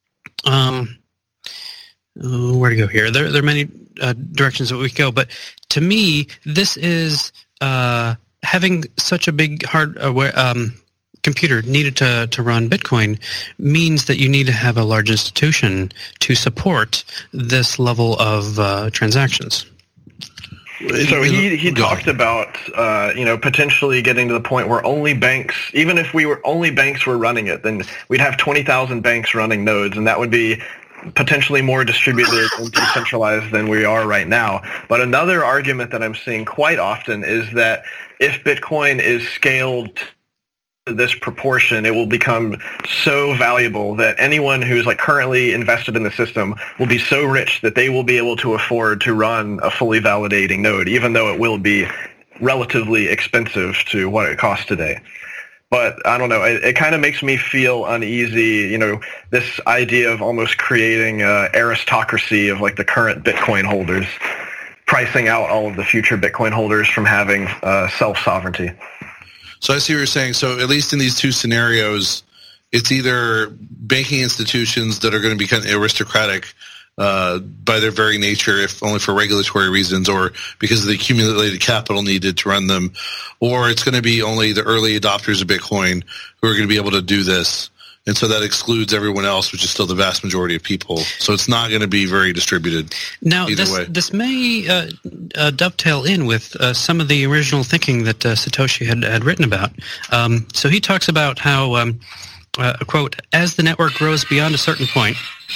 where to go here? There are many directions that we could go, but to me, this is having such a big computer needed to run Bitcoin means that you need to have a large institution to support this level of transactions. So he talked about potentially getting to the point where only banks, even if only banks were running it, then we'd have 20,000 banks running nodes, and that would be potentially more distributed and decentralized than we are right now. But another argument that I'm seeing quite often is that if Bitcoin is scaled to this proportion, it will become so valuable that anyone who's currently invested in the system will be so rich that they will be able to afford to run a fully validating node, even though it will be relatively expensive to what it costs today. But I don't know, it kind of makes me feel uneasy, this idea of almost creating an aristocracy of the current Bitcoin holders, pricing out all of the future Bitcoin holders from having self-sovereignty. So I see what you're saying. So at least in these two scenarios, it's either banking institutions that are going to be kind of aristocratic by their very nature, if only for regulatory reasons or because of the accumulated capital needed to run them, or it's going to be only the early adopters of Bitcoin who are going to be able to do this. And so that excludes everyone else, which is still the vast majority of people. So it's not going to be very distributed. Now, this may dovetail in with some of the original thinking that Satoshi had written about. So he talks about how, quote, as the network grows beyond a certain point,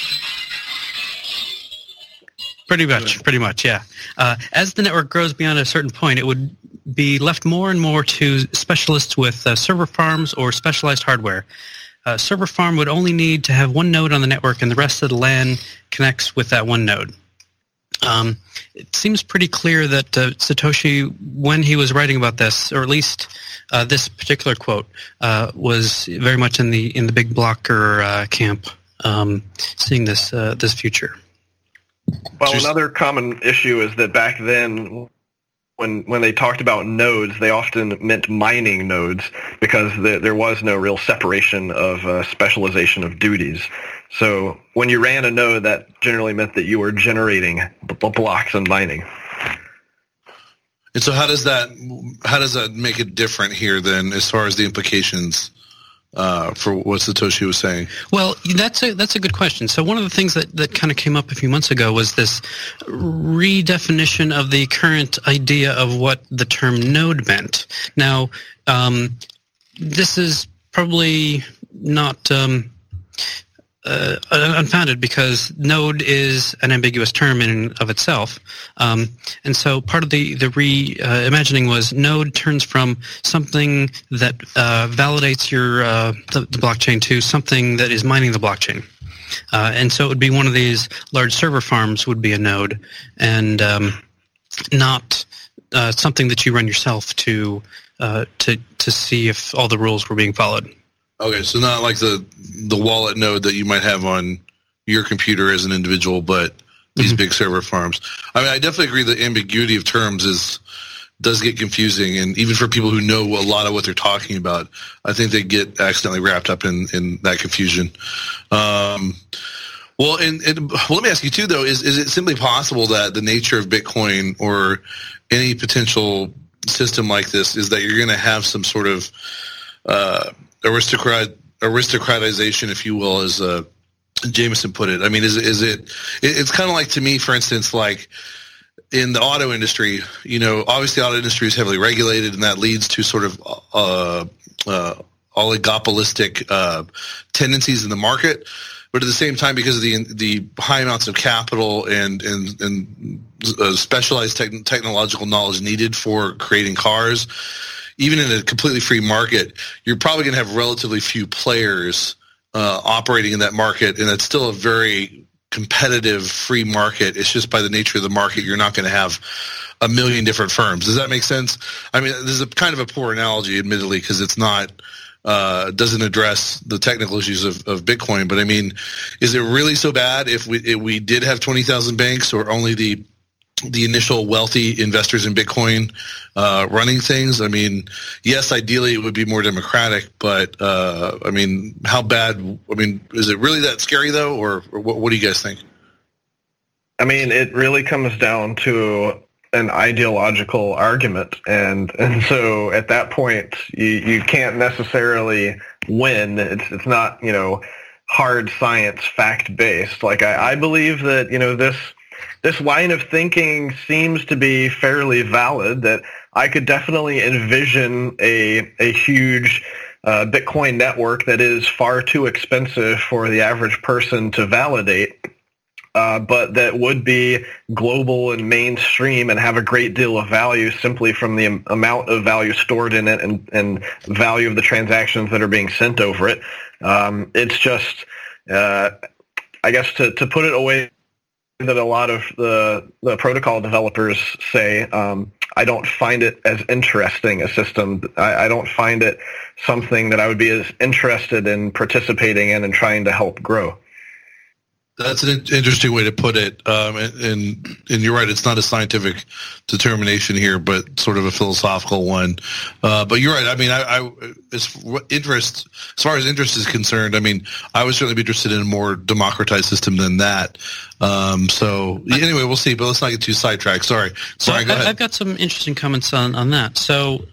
Pretty much, yeah. As the network grows beyond a certain point, it would be left more and more to specialists with server farms or specialized hardware. Server farm would only need to have one node on the network, and the rest of the LAN connects with that one node. It seems pretty clear that Satoshi, when he was writing about this, or at least this particular quote, was very much in the big blocker camp, seeing this future. Well, another common issue is that back then, when they talked about nodes, they often meant mining nodes because there was no real separation of specialization of duties. So when you ran a node, that generally meant that you were generating blocks and mining. And so how does that make it different here then as far as the implications? for what Satoshi was saying? Well, that's a good question. So one of the things that kind of came up a few months ago was this redefinition of the current idea of what the term node meant. Now, this is probably not unfounded, because node is an ambiguous term in and of itself, and so part of the reimagining was node turns from something that validates your the blockchain to something that is mining the blockchain, and so it would be one of these large server farms would be a node, and not something that you run yourself to see if all the rules were being followed. Okay, so not like the wallet node that you might have on your computer as an individual, but these big server farms. I mean, I definitely agree the ambiguity of terms does get confusing, and even for people who know a lot of what they're talking about, I think they get accidentally wrapped up in that confusion. Well, let me ask you too, though, is it simply possible that the nature of Bitcoin or any potential system like this is that you're going to have some sort of aristocratization, if you will, as Jameson put it? I mean, it's kind of like, to me, for instance, like in the auto industry, obviously the auto industry is heavily regulated, and that leads to sort of oligopolistic tendencies in the market. But at the same time, because of the high amounts of capital and specialized technological knowledge needed for creating cars, even in a completely free market, you're probably going to have relatively few players operating in that market, and it's still a very competitive free market. It's just by the nature of the market, you're not going to have a million different firms. Does that make sense? I mean, this is a kind of a poor analogy, admittedly, because it's not doesn't address the technical issues of Bitcoin. But I mean, is it really so bad if we did have 20,000 banks, or only the initial wealthy investors in Bitcoin running things? I mean, yes, ideally it would be more democratic, but I mean, how bad? I mean, is it really that scary though, or what do you guys think? I mean, it really comes down to an ideological argument, and so at that point, you can't necessarily win. It's not hard science, fact based. Like I believe that this line of thinking seems to be fairly valid, that I could definitely envision a huge Bitcoin network that is far too expensive for the average person to validate, but that would be global and mainstream and have a great deal of value simply from the amount of value stored in it and value of the transactions that are being sent over it. It's just, I guess, to put it away that a lot of the protocol developers say, I don't find it as interesting a system. I don't find it something that I would be as interested in participating in and trying to help grow. That's an interesting way to put it, and you're right. It's not a scientific determination here, but sort of a philosophical one. But you're right. I mean, as far as interest is concerned, I mean, I would certainly be interested in a more democratized system than that. So anyway, we'll see. But let's not get too sidetracked. Sorry. Go ahead. I've got some interesting comments on that. So.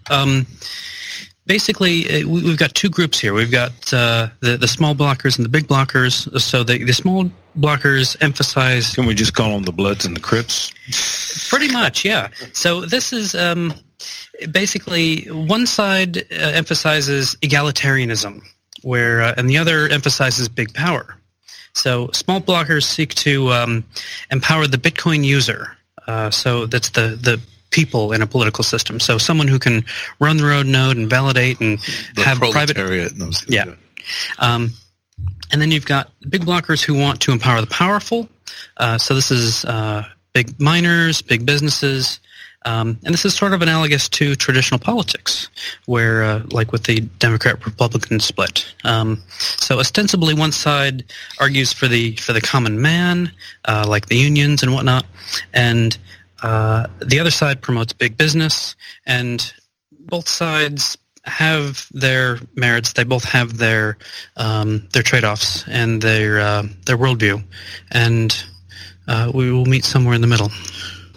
Basically, we've got two groups here. We've got the small blockers and the big blockers. So the small blockers emphasize... Can we just call them the Bloods and the Crips? Pretty much, yeah. So this is basically one side emphasizes egalitarianism, and the other emphasizes big power. So small blockers seek to empower the Bitcoin user. So that's the people in a political system. So someone who can run the road node and validate and have private... Yeah. And then you've got big blockers who want to empower the powerful. So this is big miners, big businesses. And this is sort of analogous to traditional politics, where, like with the Democrat-Republican split. So ostensibly one side argues for the common man, like the unions and whatnot, and the other side promotes big business, and both sides have their merits. They both have their trade-offs and their worldview, and we will meet somewhere in the middle.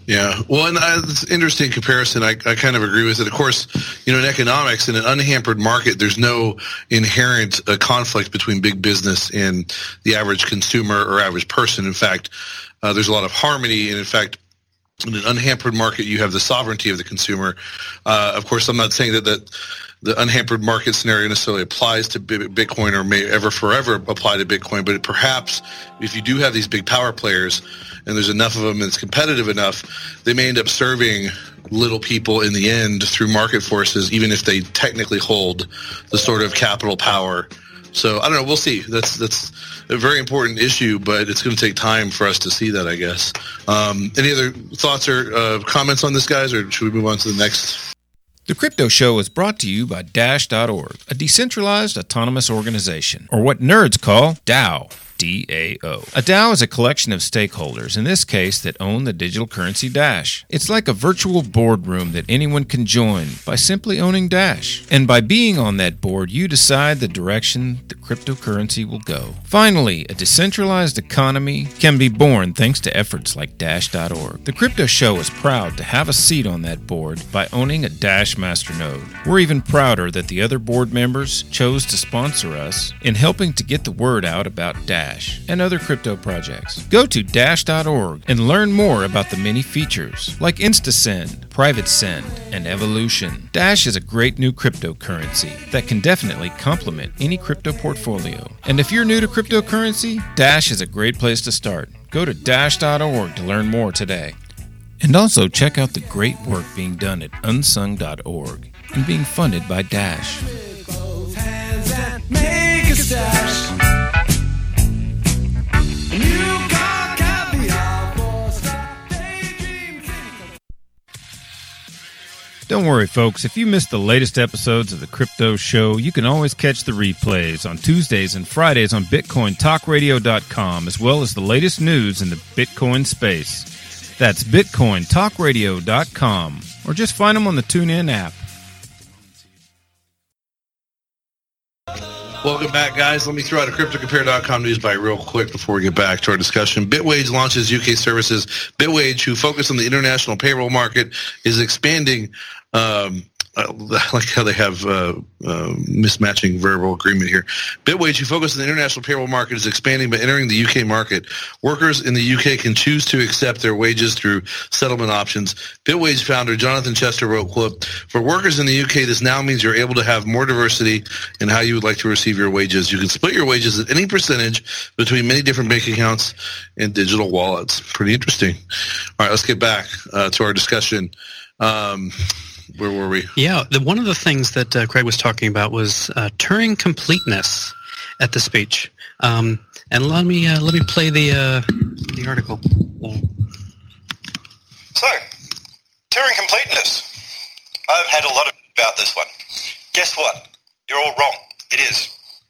Yeah, well, and it's an interesting comparison. I kind of agree with it. Of course, in economics, in an unhampered market, there's no inherent conflict between big business and the average consumer or average person. In fact, there's a lot of harmony, and in fact, in an unhampered market, you have the sovereignty of the consumer. Of course, I'm not saying that the unhampered market scenario necessarily applies to Bitcoin or may ever forever apply to Bitcoin, but perhaps if you do have these big power players and there's enough of them and it's competitive enough, they may end up serving little people in the end through market forces, even if they technically hold the sort of capital power. So I don't know. We'll see. That's a very important issue, but it's going to take time for us to see that, I guess. Any other thoughts or comments on this, guys, or should we move on to the next? The Crypto Show is brought to you by Dash.org, a decentralized autonomous organization, or what nerds call DAO. DAO. A DAO is a collection of stakeholders, in this case, that own the digital currency Dash. It's like a virtual boardroom that anyone can join by simply owning Dash. And by being on that board, you decide the direction the cryptocurrency will go. Finally, a decentralized economy can be born thanks to efforts like Dash.org. The Crypto Show is proud to have a seat on that board by owning a Dash masternode. We're even prouder that the other board members chose to sponsor us in helping to get the word out about Dash and other crypto projects. Go to Dash.org and learn more about the many features like InstaSend, Private Send, and Evolution. Dash is a great new cryptocurrency that can definitely complement any crypto portfolio. And if you're new to cryptocurrency, Dash is a great place to start. Go to Dash.org to learn more today. And also check out the great work being done at unsung.org and being funded by Dash. Don't worry, folks. If you missed the latest episodes of the Crypto Show, you can always catch the replays on Tuesdays and Fridays on BitcoinTalkRadio.com, as well as the latest news in the Bitcoin space. That's BitcoinTalkRadio.com, or just find them on the TuneIn app. Welcome back, guys. Let me throw out a CryptoCompare.com news bite real quick before we get back to our discussion. Bitwage launches UK services. Bitwage, who focus on the international payroll market, is expanding. I like how they have mismatching verbal agreement here. Bitwage, who focus on the international payroll market, is expanding by entering the UK market. Workers in the UK can choose to accept their wages through settlement options. Bitwage founder Jonathan Chester wrote, quote, "For workers in the UK, this now means you're able to have more diversity in how you would like to receive your wages. You can split your wages at any percentage between many different bank accounts and digital wallets." Pretty interesting. All right, let's get back to our discussion. Where were we? Yeah, one of the things that Craig was talking about was Turing completeness at the speech. And let me play the article. So, Turing completeness. I've had a lot about this one. Guess what? You're all wrong. It is.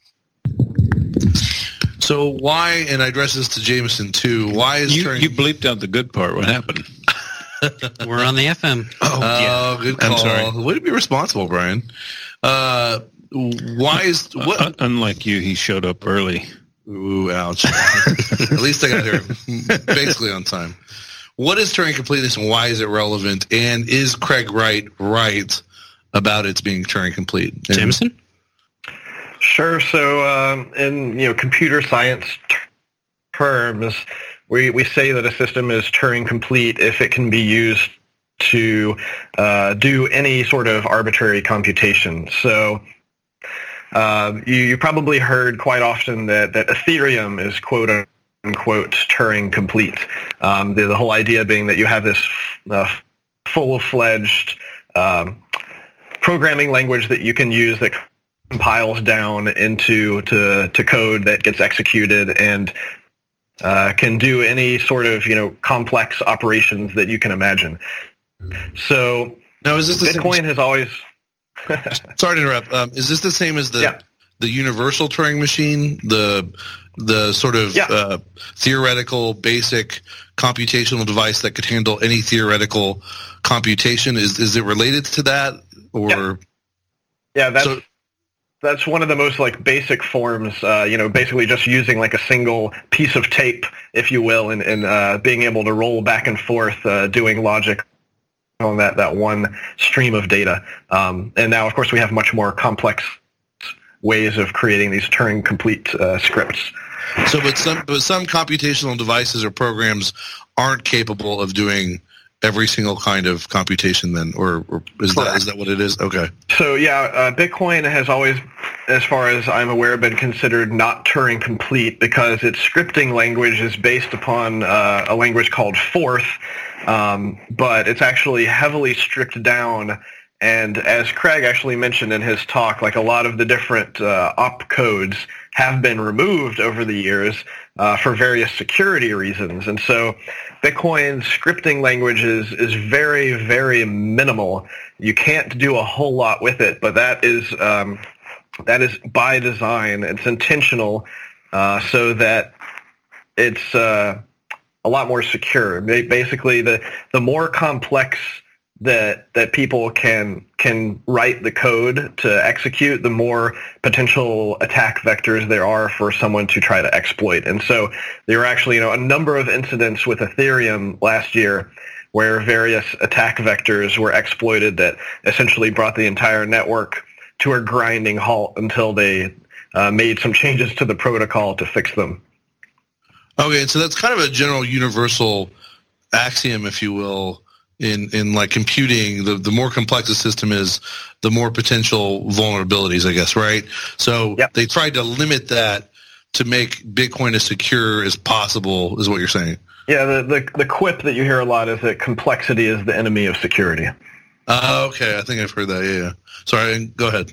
So why, and I address this to Jameson too, why is Turing... You bleeped out the good part. What happened? We're on the FM. Oh, good call. I'm sorry. Way to be responsible, Brian. Why is... what? Unlike you, he showed up early. Ooh, ouch. At least I got here basically on time. What is Turing completeness and why is it relevant? And is Craig Wright right about its being Turing complete? And Jameson? Sure. So in computer science terms, we say that a system is Turing complete if it can be used to do any sort of arbitrary computation. So you probably heard quite often that Ethereum is quote unquote Turing complete. The whole idea being that you have this full-fledged programming language that you can use that compiles down into code that gets executed and can do any sort of complex operations that you can imagine. So now, is this Bitcoin has always? Sorry to interrupt. Is this the same as the universal Turing machine? The sort of theoretical basic computational device that could handle any theoretical computation. Is it related to that or? Yeah, that's one of the most like basic forms, basically just using like a single piece of tape, if you will, and being able to roll back and forth, doing logic on that one stream of data. And now, of course, we have much more complex ways of creating these Turing complete scripts. So, but some computational devices or programs aren't capable of doing every single kind of computation then, or is that what it is? Okay. So Bitcoin has always, as far as I'm aware, been considered not Turing complete because its scripting language is based upon a language called Forth, but it's actually heavily stripped down. And as Craig actually mentioned in his talk, like a lot of the different opcodes have been removed over the years for various security reasons. And so Bitcoin's scripting language is very, very minimal. You can't do a whole lot with it, but that is by design. It's intentional so that it's a lot more secure. Basically, the more complex that people can write the code to execute, the more potential attack vectors there are for someone to try to exploit. And so there were actually, a number of incidents with Ethereum last year where various attack vectors were exploited that essentially brought the entire network to a grinding halt until they made some changes to the protocol to fix them. Okay, and so that's kind of a general universal axiom, if you will, in like computing. The more complex the system is, the more potential vulnerabilities, I guess, right? So They tried to limit that to make Bitcoin as secure as possible, is what you're saying. Yeah, the quip that you hear a lot is that complexity is the enemy of security. Okay, I think I've heard that, yeah. Sorry, go ahead.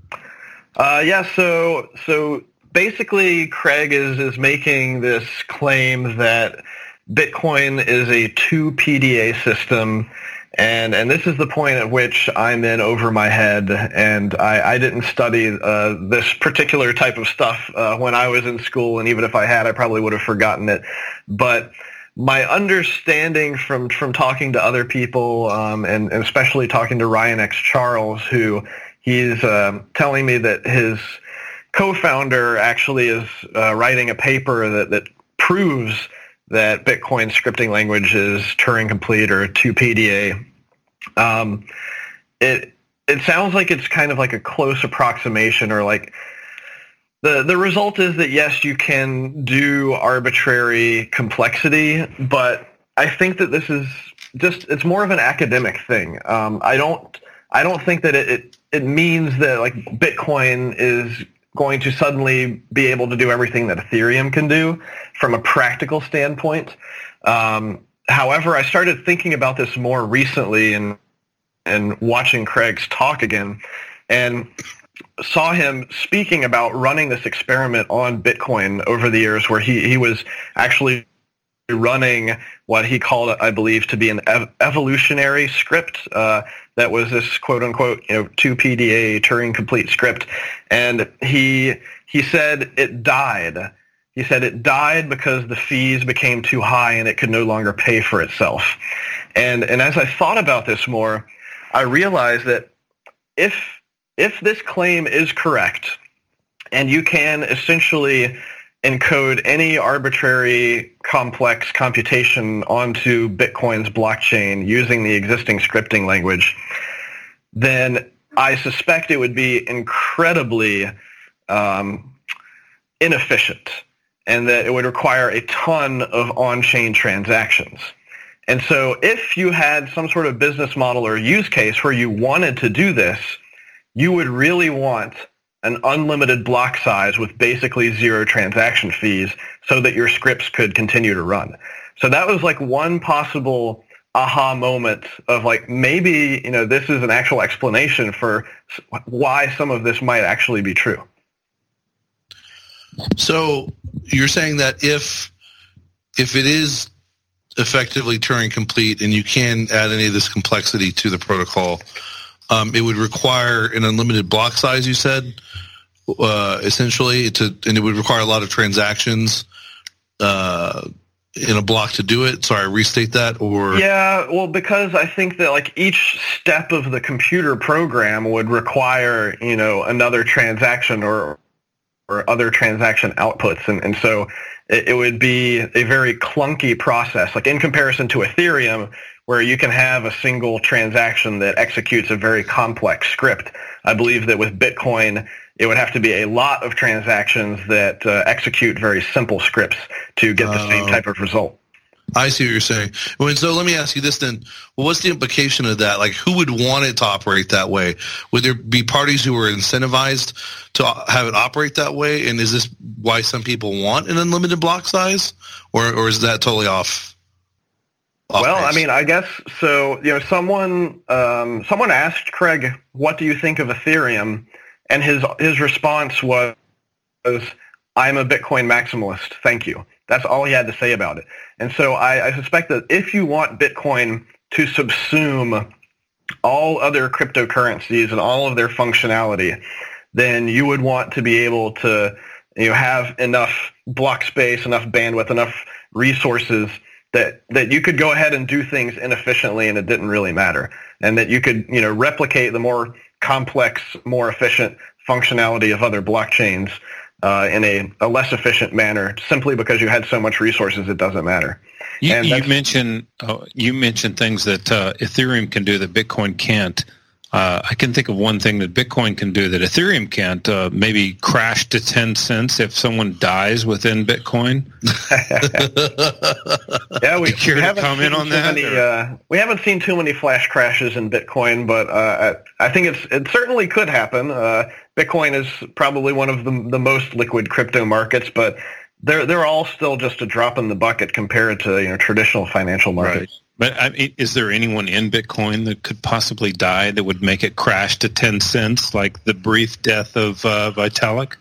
So basically Craig is making this claim that Bitcoin is a 2 PDA system, and this is the point at which I'm in over my head, and I didn't study this particular type of stuff when I was in school, and even if I had, I probably would have forgotten it. But my understanding from talking to other people, and especially talking to Ryan X. Charles, who he's telling me that his co-founder actually is writing a paper that proves that Bitcoin scripting language is Turing complete or 2 PDA. It sounds like it's kind of like a close approximation, or like the result is that yes, you can do arbitrary complexity, but I think that this is it's more of an academic thing. I don't think that it means that like Bitcoin is going to suddenly be able to do everything that Ethereum can do from a practical standpoint. However, I started thinking about this more recently and watching Craig's talk again, and saw him speaking about running this experiment on Bitcoin over the years, where he was actually running what he called, I believe, to be an evolutionary script that was this quote-unquote 2 PDA Turing complete script, and he said it died. He said it died because the fees became too high and it could no longer pay for itself. And as I thought about this more, I realized that if this claim is correct, and you can essentially encode any arbitrary complex computation onto Bitcoin's blockchain using the existing scripting language, then I suspect it would be incredibly inefficient, and that it would require a ton of on-chain transactions. And so if you had some sort of business model or use case where you wanted to do this, you would really want an unlimited block size with basically zero transaction fees so that your scripts could continue to run. So that was like one possible aha moment of like, maybe, this is an actual explanation for why some of this might actually be true. So you're saying that if it is effectively Turing complete and you can add any of this complexity to the protocol, it would require an unlimited block size, you said, essentially, and it would require a lot of transactions. in a block to do it? Sorry, restate that. Or yeah, well, because I think that like each step of the computer program would require another transaction or other transaction outputs, and so it would be a very clunky process. Like in comparison to Ethereum, where you can have a single transaction that executes a very complex script, I believe that with Bitcoin, it would have to be a lot of transactions that execute very simple scripts to get the same type of result. I see what you're saying. And so let me ask you this then. Well, what's the implication of that? Like, who would want it to operate that way? Would there be parties who are incentivized to have it operate that way? And is this why some people want an unlimited block size? Or is that totally off? Well, I mean, I guess so. Someone asked Craig, "What do you think of Ethereum?" And his response was, "I'm a Bitcoin maximalist. Thank you." That's all he had to say about it. And so I suspect that if you want Bitcoin to subsume all other cryptocurrencies and all of their functionality, then you would want to be able to have enough block space, enough bandwidth, enough resources that you could go ahead and do things inefficiently and it didn't really matter. And that you could replicate the more complex, more efficient functionality of other blockchains in a less efficient manner, simply because you had so much resources it doesn't matter. You mentioned things that Ethereum can do that Bitcoin can't. I can think of one thing that Bitcoin can do that Ethereum can't. Maybe crash to 10 cents if someone dies within Bitcoin. Yeah, we haven't comment on that. We haven't seen too many flash crashes in Bitcoin, but I think it certainly could happen. Bitcoin is probably one of the most liquid crypto markets, but they're all still just a drop in the bucket compared to traditional financial markets. Right. But I mean, is there anyone in Bitcoin that could possibly die that would make it crash to 10 cents, like the brief death of Vitalik?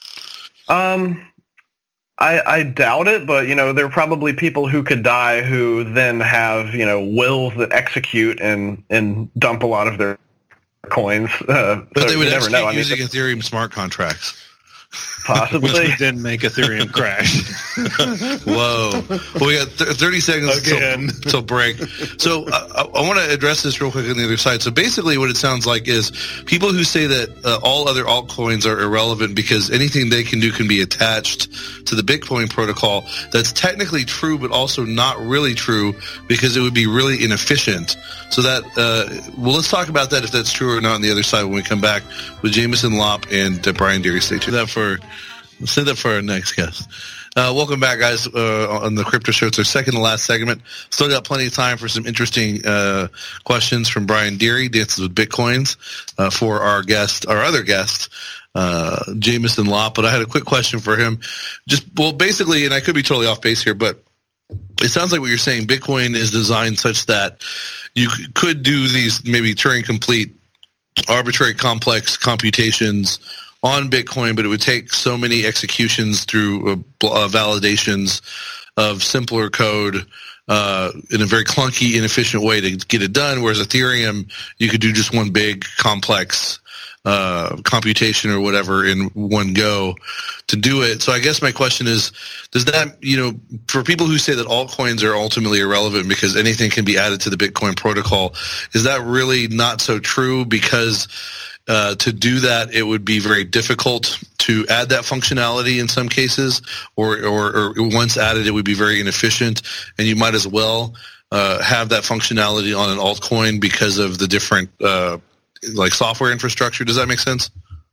I doubt it, but there are probably people who could die who then have wills that execute and dump a lot of their coins. But so they would never know. using Ethereum smart contracts. Possibly. Which would then make Ethereum crash. Whoa. Well, we got 30 seconds till break. So I want to address this real quick on the other side. So basically what it sounds like is people who say that all other altcoins are irrelevant because anything they can do can be attached to the Bitcoin protocol. That's technically true, but also not really true because it would be really inefficient. So that, well, let's talk about that if that's true or not on the other side when we come back with Jameson Lopp and Brian Deary. Stay tuned. Save that for our next guest. Welcome back, guys, on the Crypto Show. It's our second to last segment. Still got plenty of time for some interesting questions from Brian Deary, Dances with Bitcoins, for our other guest, Jameson Lopp. But I had a quick question for him. Basically, and I could be totally off base here, but it sounds like what you're saying, Bitcoin is designed such that you could do these maybe Turing-complete, arbitrary complex computations on Bitcoin, but it would take so many executions through validations of simpler code in a very clunky, inefficient way to get it done, whereas Ethereum, you could do just one big, complex computation or whatever in one go to do it. So I guess my question is, does that, for people who say that altcoins are ultimately irrelevant because anything can be added to the Bitcoin protocol, is that really not so true? Because to do that, it would be very difficult to add that functionality in some cases, or once added, it would be very inefficient, and you might as well have that functionality on an altcoin because of the different software infrastructure. Does that make sense?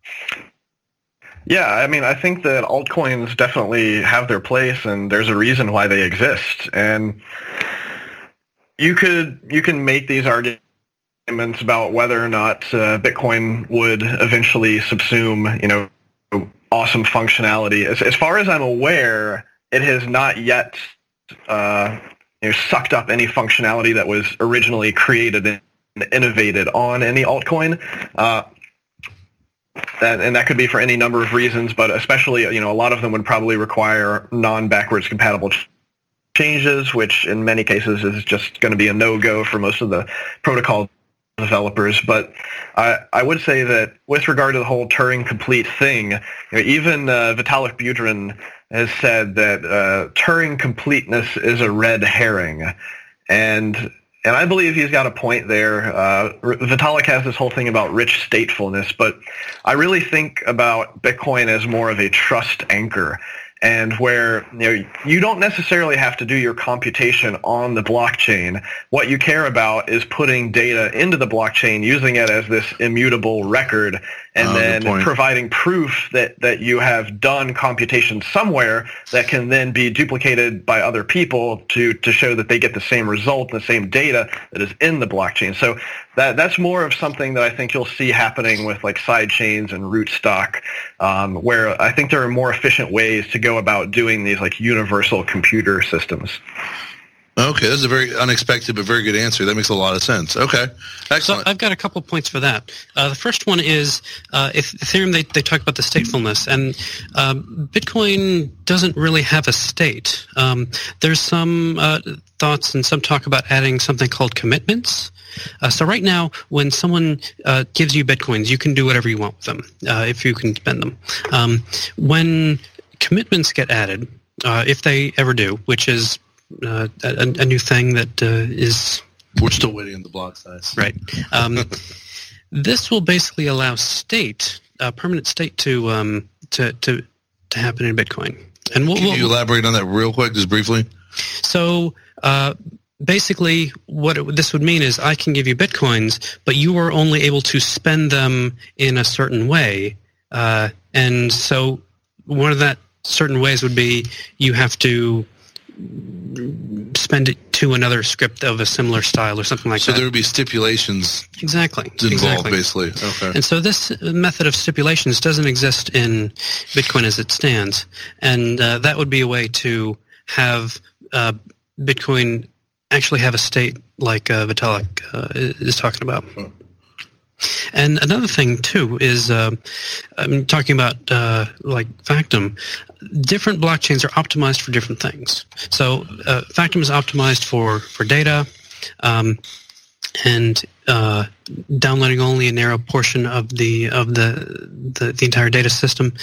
Yeah, I mean, I think that altcoins definitely have their place, and there's a reason why they exist. And you can make these arguments about whether or not Bitcoin would eventually subsume, awesome functionality. As far as I'm aware, it has not yet, sucked up any functionality that was originally created and innovated on any altcoin. That could be for any number of reasons, but especially, a lot of them would probably require non-backwards compatible changes, which in many cases is just going to be a no-go for most of the protocols developers, but I would say that with regard to the whole Turing complete thing, even Vitalik Buterin has said that Turing completeness is a red herring, and I believe he's got a point there. Vitalik has this whole thing about rich statefulness, but I really think about Bitcoin as more of a trust anchor, and where you don't necessarily have to do your computation on the blockchain. What you care about is putting data into the blockchain, using it as this immutable record, and then providing proof that you have done computation somewhere that can then be duplicated by other people to show that they get the same result, the same data that is in the blockchain. So that's more of something that I think you'll see happening with like side chains and rootstock, where I think there are more efficient ways to go about doing these like universal computer systems. Okay, that's a very unexpected but very good answer. That makes a lot of sense. Okay, excellent. So I've got a couple of points for that. The first one is if Ethereum, they talk about the statefulness, and Bitcoin doesn't really have a state. There's some thoughts and some talk about adding something called commitments. So right now, when someone gives you Bitcoins, you can do whatever you want with them if you can spend them. When commitments get added, if they ever do, which is a new thing that is... We're still waiting on the block size. Right. This will basically allow permanent state to happen in Bitcoin. And Can you elaborate on that real quick, just briefly? So basically what this would mean is I can give you Bitcoins, but you are only able to spend them in a certain way. And so one of that certain ways would be you have to spend it to another script of a similar style or something like that. So there would be stipulations involved, basically. Okay. And so this method of stipulations doesn't exist in Bitcoin as it stands. And that would be a way to have Bitcoin actually have a state like Vitalik is talking about. And another thing, too, is I'm talking about like Factom. Different blockchains are optimized for different things. So Factom is optimized for data and downloading only a narrow portion of the entire data system,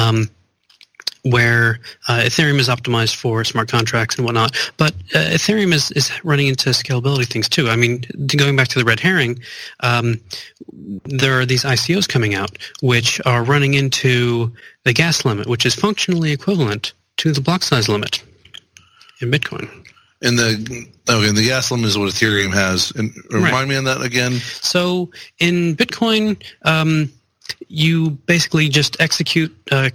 where Ethereum is optimized for smart contracts and whatnot. But Ethereum is running into scalability things too. I mean, going back to the red herring, there are these ICOs coming out which are running into the gas limit, which is functionally equivalent to the block size limit in Bitcoin. And the gas limit is what Ethereum has. And remind me on that again. So in Bitcoin, you basically just execute the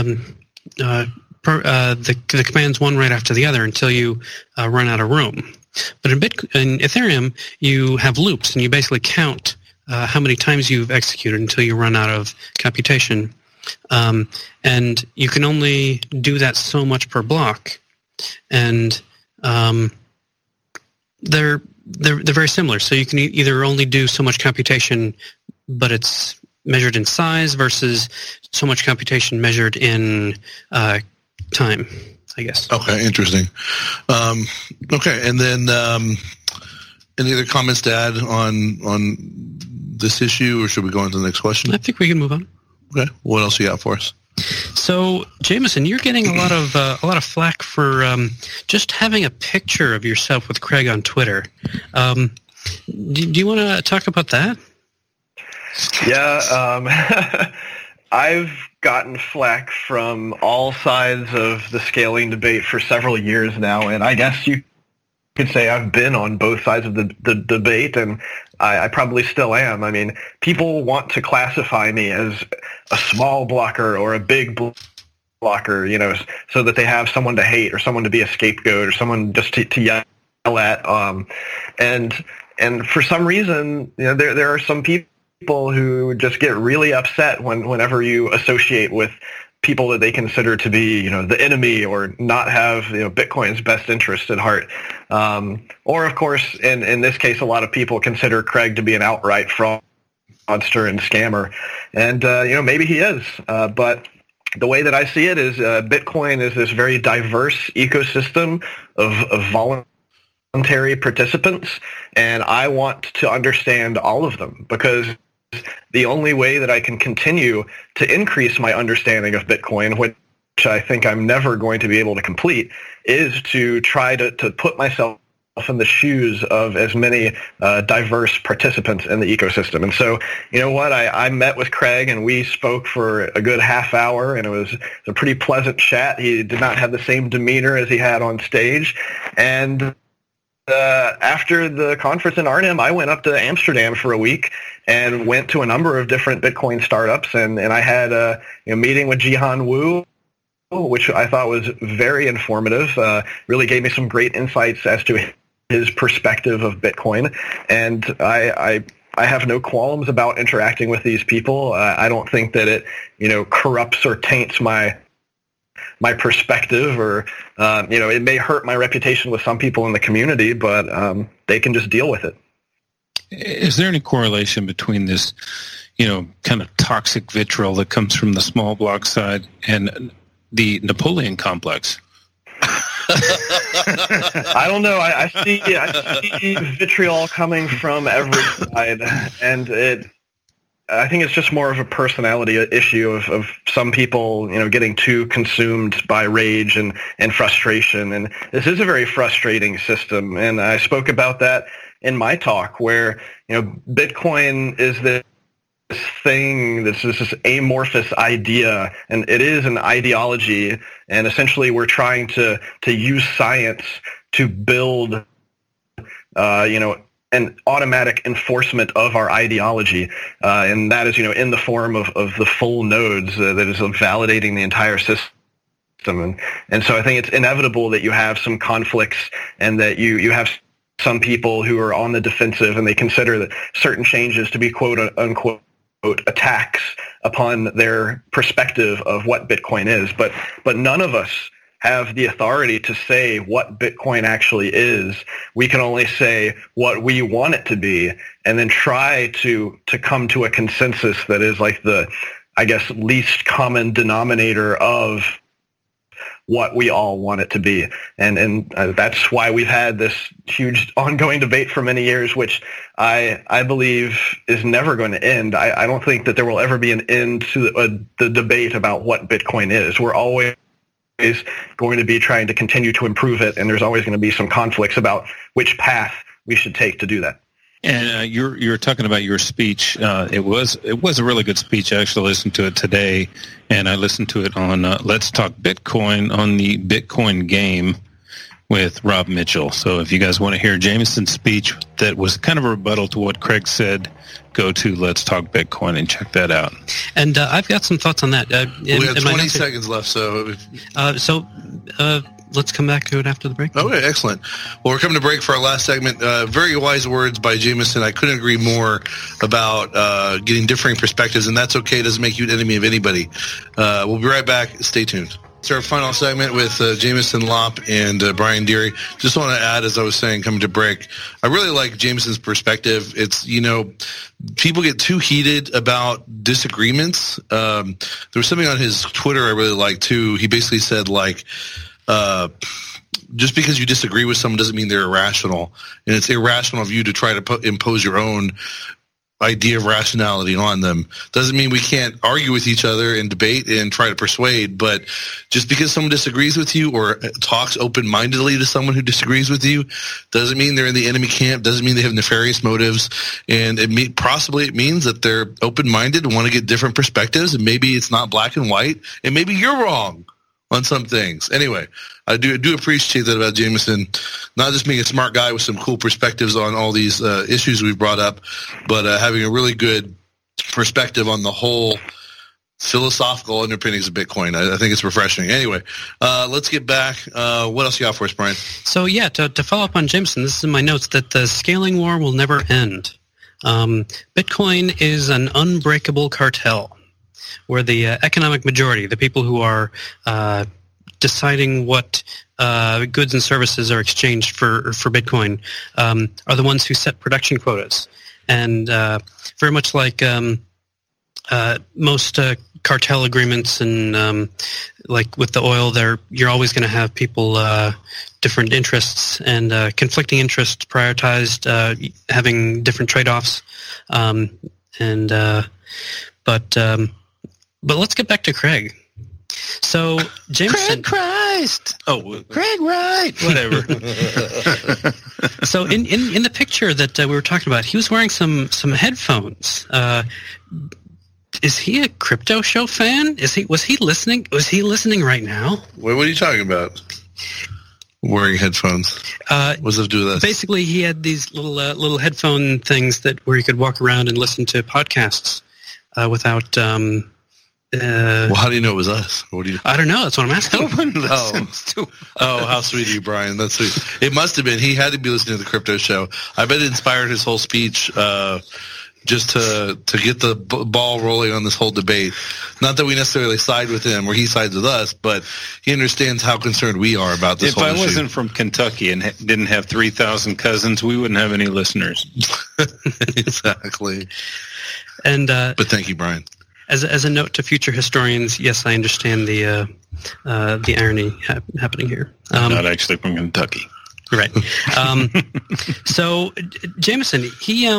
commands one right after the other until you run out of room. But in Ethereum, you have loops, and you basically count how many times you've executed until you run out of computation. And you can only do that so much per block. And they're very similar. So you can either only do so much computation, but it's measured in size, versus so much computation measured in time, I guess. Okay, interesting. Okay, and then any other comments to add on this issue, or should we go on to the next question? I think we can move on. Okay, what else you got for us? So, Jameson, you're getting a lot of flack for just having a picture of yourself with Craig on Twitter. Do you want to talk about that? Yeah, I've gotten flack from all sides of the scaling debate for several years now, and I guess you could say I've been on both sides of the debate, and I probably still am. I mean, people want to classify me as a small blocker or a big blocker, so that they have someone to hate or someone to be a scapegoat or someone just to yell at. And for some reason, there are some people who just get really upset whenever you associate with people that they consider to be, the enemy, or not have, Bitcoin's best interest at heart. Or, of course, in this case, a lot of people consider Craig to be an outright fraudster and scammer. And, maybe he is. But the way that I see it is Bitcoin is this very diverse ecosystem of voluntary participants, and I want to understand all of them, because the only way that I can continue to increase my understanding of Bitcoin, which I think I'm never going to be able to complete, is to try to put myself in the shoes of as many diverse participants in the ecosystem. And so, you know what, I met with Craig and we spoke for a good half hour, and it was a pretty pleasant chat. He did not have the same demeanor as he had on stage. And after the conference in Arnhem, I went up to Amsterdam for a week and went to a number of different Bitcoin startups, and I had a meeting with Jihan Wu, which I thought was very informative, really gave me some great insights as to his perspective of Bitcoin, and I have no qualms about interacting with these people. I don't think that it, corrupts or taints my perspective, or it may hurt my reputation with some people in the community, but they can just deal with it. Is there any correlation between this, kind of toxic vitriol that comes from the small block side and the Napoleon complex? I don't know. I see vitriol coming from every side, and I think it's just more of a personality issue of some people, getting too consumed by rage and frustration. And this is a very frustrating system. And I spoke about that in my talk, where, Bitcoin is this thing, this is this amorphous idea, and it is an ideology, and essentially we're trying to use science to build an automatic enforcement of our ideology, and that is in the form of the full nodes that is validating the entire system. And so I think it's inevitable that you have some conflicts, and that you have some people who are on the defensive, and they consider that certain changes to be quote unquote attacks upon their perspective of what Bitcoin is, but none of us have the authority to say what Bitcoin actually is. We can only say what we want it to be, and then try to come to a consensus that is like the, I guess, least common denominator of what we all want it to be. And that's why we've had this huge ongoing debate for many years, which I believe is never going to end. I don't think that there will ever be an end to the debate about what Bitcoin is. We're always going to be trying to continue to improve it, and there's always going to be some conflicts about which path we should take to do that. And you're talking about your speech. It was a really good speech. I actually listened to it today, and I listened to it on Let's Talk Bitcoin on the Bitcoin Game with Rob Mitchell. So if you guys want to hear Jameson's speech that was kind of a rebuttal to what Craig said, go to Let's Talk Bitcoin and check that out. And I've got some thoughts on that. We have 20 seconds left, so let's come back to it after the break. Okay, excellent. Well, we're coming to break for our last segment. Very wise words by Jameson. I couldn't agree more about getting differing perspectives, and that's okay. It doesn't make you an enemy of anybody. We'll be right back. Stay tuned. It's our final segment with Jameson Lopp and Brian Deary. Just want to add, as I was saying, coming to break, I really like Jameson's perspective. It's, people get too heated about disagreements. There was something on his Twitter I really liked, too. He basically said, just because you disagree with someone doesn't mean they're irrational, and it's irrational of you to try to impose your own idea of rationality on them. Doesn't mean we can't argue with each other and debate and try to persuade, but just because someone disagrees with you or talks open-mindedly to someone who disagrees with you doesn't mean they're in the enemy camp, doesn't mean they have nefarious motives, and it means that they're open-minded and want to get different perspectives, and maybe it's not black and white, and maybe you're wrong on some things. Anyway, I do appreciate that about Jameson, not just being a smart guy with some cool perspectives on all these issues we've brought up, but having a really good perspective on the whole philosophical underpinnings of Bitcoin. I think it's refreshing. Anyway, let's get back. What else you got for us, Brian? So, yeah, to follow up on Jameson, this is in my notes, that the scaling war will never end. Bitcoin is an unbreakable cartel, where the economic majority, the people who are deciding what goods and services are exchanged for Bitcoin, are the ones who set production quotas. And very much like most cartel agreements and like with the oil, you're always going to have people, different interests and conflicting interests prioritized, having different trade-offs. But let's get back to Craig. So Jameson, Craig Christ. Oh, Craig Wright. Whatever. So in the picture that we were talking about, he was wearing some headphones. Is he a Crypto Show fan? Was he listening? Was he listening right now? Wait, what are you talking about? Wearing headphones. What's that to do with that? Basically, he had these little headphone things where you could walk around and listen to podcasts without. Well, how do you know it was us? What do you? I don't know. That's what I'm asking. No one listens to. Oh, how sweet of you, Brian. That's sweet. It must have been. He had to be listening to the Crypto Show. I bet it inspired his whole speech. Just to get the ball rolling on this whole debate. Not that we necessarily side with him or he sides with us, but he understands how concerned we are about this whole issue. If I wasn't from Kentucky and didn't have 3,000 cousins, we wouldn't have any listeners. Exactly. And but thank you, Brian. As a note to future historians, yes, I understand the irony happening here. I'm not actually from Kentucky. Right. So Jameson, he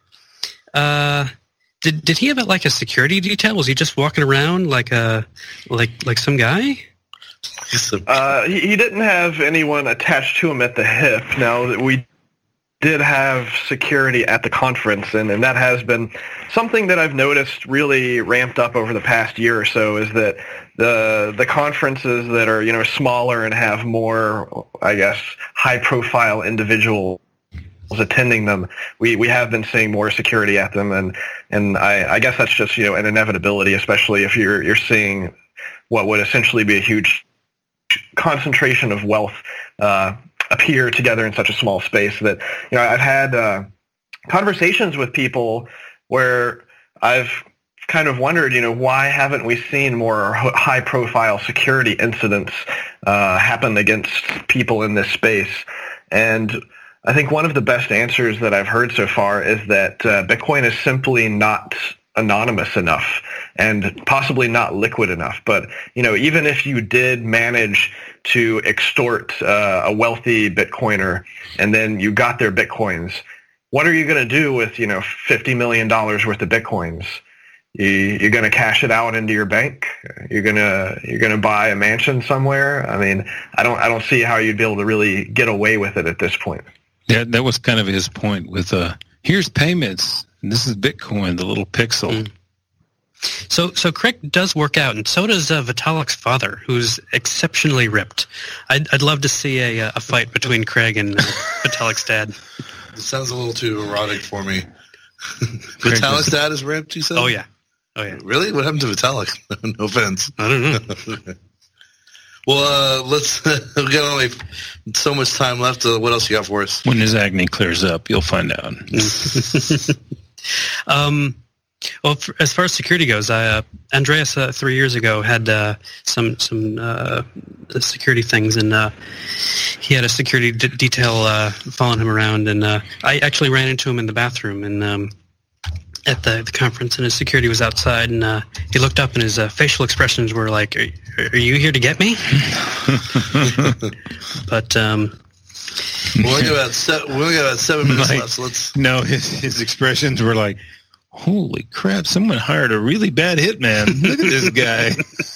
did he have like a security detail? Was he just walking around like some guy? He didn't have anyone attached to him at the hip. Now, we did have security at the conference, and that has been something that I've noticed really ramped up over the past year or so, is that the conferences that are, smaller and have more, I guess, high-profile individuals attending them, we have been seeing more security at them, and I guess that's just, an inevitability, especially if you're seeing what would essentially be a huge concentration of wealth appear together in such a small space. That I've had conversations with people where I've kind of wondered, why haven't we seen more high-profile security incidents happen against people in this space? And I think one of the best answers that I've heard so far is that Bitcoin is simply not anonymous enough and possibly not liquid enough. But, even if you did manage to extort a wealthy Bitcoiner and then you got their Bitcoins, what are you going to do with, $50 million worth of Bitcoins? You're going to cash it out into your bank? You're going to buy a mansion somewhere? I mean, I don't see how you'd be able to really get away with it at this point. Yeah, that was kind of his point with here's payments. And this is Bitcoin, the little pixel. Mm. So Craig does work out, and so does Vitalik's father, who's exceptionally ripped. I'd love to see a fight between Craig and Vitalik's dad. It sounds a little too erotic for me. Vitalik's dad is ripped, you said? Oh, yeah. Really? What happened to Vitalik? No offense. I don't know. Well, let's we've got only so much time left. What else you got for us? When his acne clears up, you'll find out. Well, as far as security goes, Andreas 3 years ago had some security things, and he had a security detail following him around, and I actually ran into him in the bathroom and at the conference, and his security was outside, and he looked up, and his facial expressions were like, "Are you here to get me?" But we only got about 7 minutes left. So let's. No, his expressions were like, "Holy crap! Someone hired a really bad hitman. Look at this guy."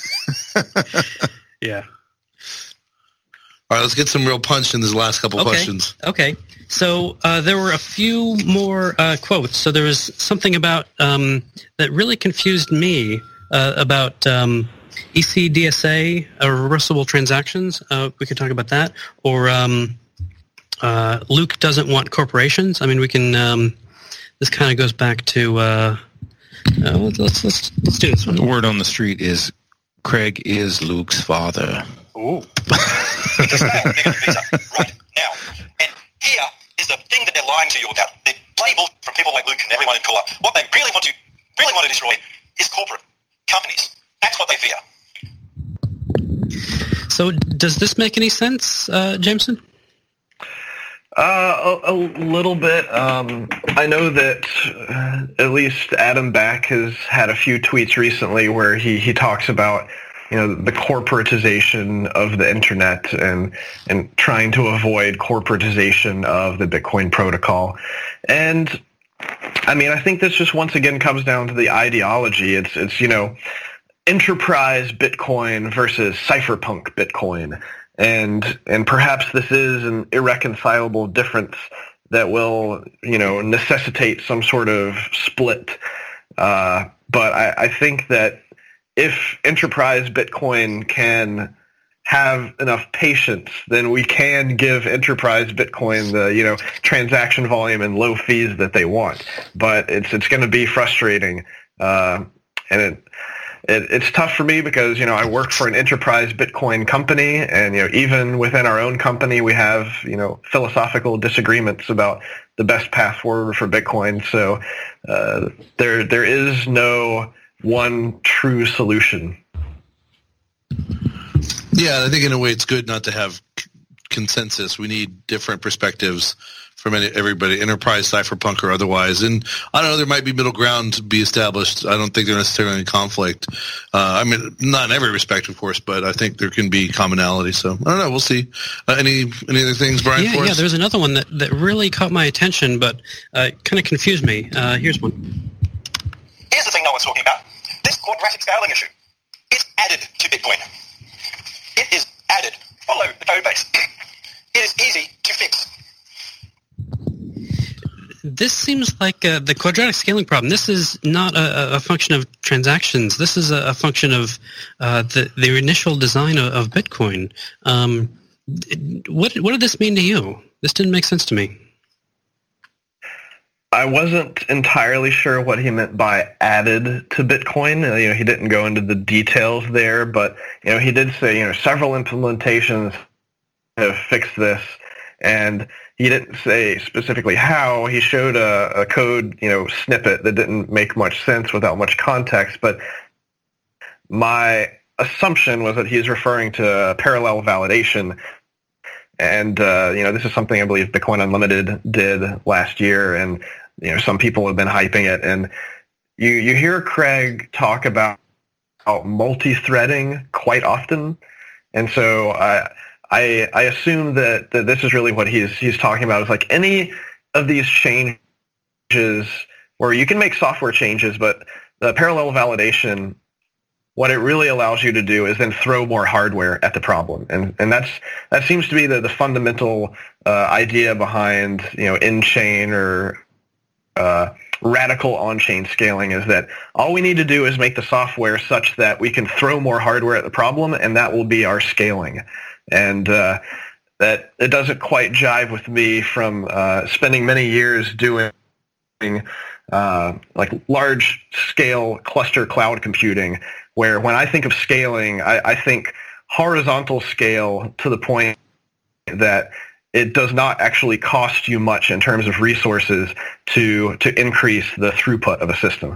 Yeah. All right, let's get some real punch in these last couple questions. Okay. So there were a few more quotes. So there was something about that really confused me about ECDSA, reversible transactions. We could talk about that. Or Luke doesn't want corporations. I mean, we can. This kind of goes back to. Let's do this one. The word on the street is Craig is Luke's father. Ooh. Just now, right now. And here is the thing that they're lying to you about. They play bull from people like Luke and everyone in Cooler. What they really want to destroy is corporate companies. That's what they fear. So does this make any sense, Jameson? A little bit. I know that at least Adam Back has had a few tweets recently where he talks about the corporatization of the internet and trying to avoid corporatization of the Bitcoin protocol. And I mean, I think this just once again comes down to the ideology. It's enterprise Bitcoin versus cypherpunk Bitcoin. And perhaps this is an irreconcilable difference that will, necessitate some sort of split. But I think that if enterprise Bitcoin can have enough patience, then we can give enterprise Bitcoin the, transaction volume and low fees that they want. But it's going to be frustrating. And it's tough for me because, I work for an enterprise Bitcoin company, and, even within our own company, we have, philosophical disagreements about the best path forward for Bitcoin. So there is no one true solution. Yeah, I think in a way it's good not to have consensus. We need different perspectives from everybody, enterprise, cypherpunk, or otherwise. And I don't know, there might be middle ground to be established. I don't think they're necessarily in conflict. I mean, not in every respect, of course, but I think there can be commonality. So I don't know. We'll see. Any other things, Brian? Yeah, there's another one that really caught my attention, but kind of confused me. Here's one. Here's the thing no one's talking about. This quadratic scaling issue is added to Bitcoin. It is added. Follow the code base. It is easy to fix. This seems like the quadratic scaling problem. This is not a function of transactions. This is a function of the initial design of Bitcoin. What did this mean to you? This didn't make sense to me. I wasn't entirely sure what he meant by added to Bitcoin. He didn't go into the details there, but he did say several implementations have fixed this, and he didn't say specifically how. He showed a code snippet that didn't make much sense without much context, but my assumption was that he's referring to parallel validation. And this is something I believe Bitcoin Unlimited did last year, and some people have been hyping it. And you hear Craig talk about multi-threading quite often, and so I assume that this is really what he's talking about. Is like any of these changes where you can make software changes, but the parallel validation, what it really allows you to do is then throw more hardware at the problem, and that seems to be the fundamental idea behind in-chain or radical on-chain scaling, is that all we need to do is make the software such that we can throw more hardware at the problem, and that will be our scaling. And that it doesn't quite jive with me from spending many years doing like large-scale cluster cloud computing, where when I think of scaling, I think horizontal scale to the point that it does not actually cost you much in terms of resources to increase the throughput of a system.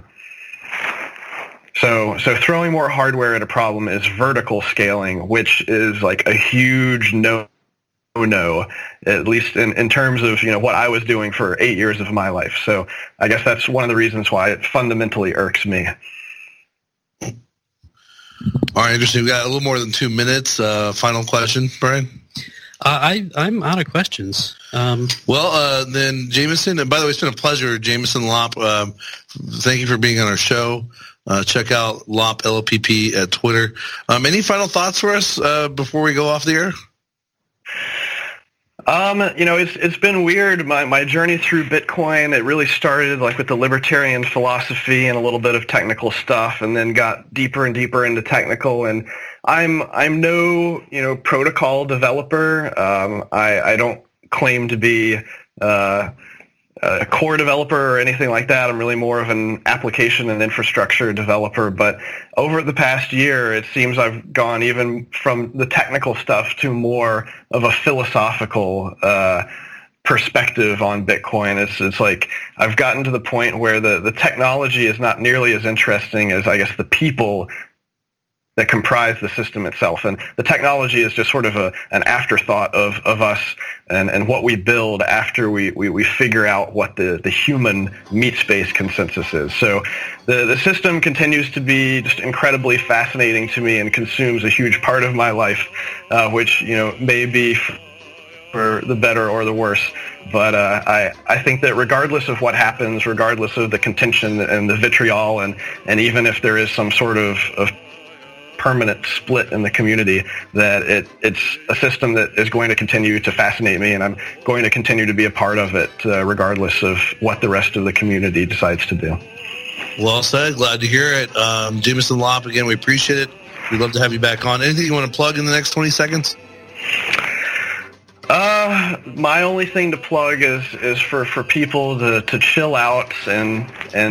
So throwing more hardware at a problem is vertical scaling, which is like a huge no, at least in terms of what I was doing for 8 years of my life. So I guess that's one of the reasons why it fundamentally irks me. All right, interesting. We've got a little more than 2 minutes. Final question, Brian? I'm out of questions. Then Jameson, and by the way, it's been a pleasure, Jameson Lopp. Thank you for being on our show. Check out Lopp, LOPP at Twitter. Any final thoughts for us before we go off the air? It's been weird. My journey through Bitcoin, it really started like with the libertarian philosophy and a little bit of technical stuff, and then got deeper and deeper into technical. And I'm no protocol developer. I don't claim to be a core developer or anything like that. I'm really more of an application and infrastructure developer. But over the past year, it seems I've gone even from the technical stuff to more of a philosophical perspective on Bitcoin. It's like I've gotten to the point where the technology is not nearly as interesting as, I guess, the people that comprise the system itself. And the technology is just sort of an afterthought of us and what we build after we figure out what the human meat space consensus is. So the system continues to be just incredibly fascinating to me and consumes a huge part of my life, which, may be for the better or the worse. But I think that regardless of what happens, regardless of the contention and the vitriol, and even if there is some sort of permanent split in the community, that it's a system that is going to continue to fascinate me, and I'm going to continue to be a part of it, regardless of what the rest of the community decides to do. Well said. Glad to hear it. Jameson Lopp, again, we appreciate it. We'd love to have you back on. Anything you want to plug in the next 20 seconds? My only thing to plug is for people to chill out and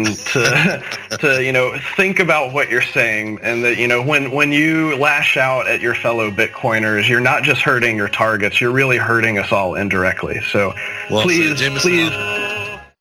to think about what you're saying, and that when you lash out at your fellow Bitcoiners, you're not just hurting your targets, you're really hurting us all indirectly. So please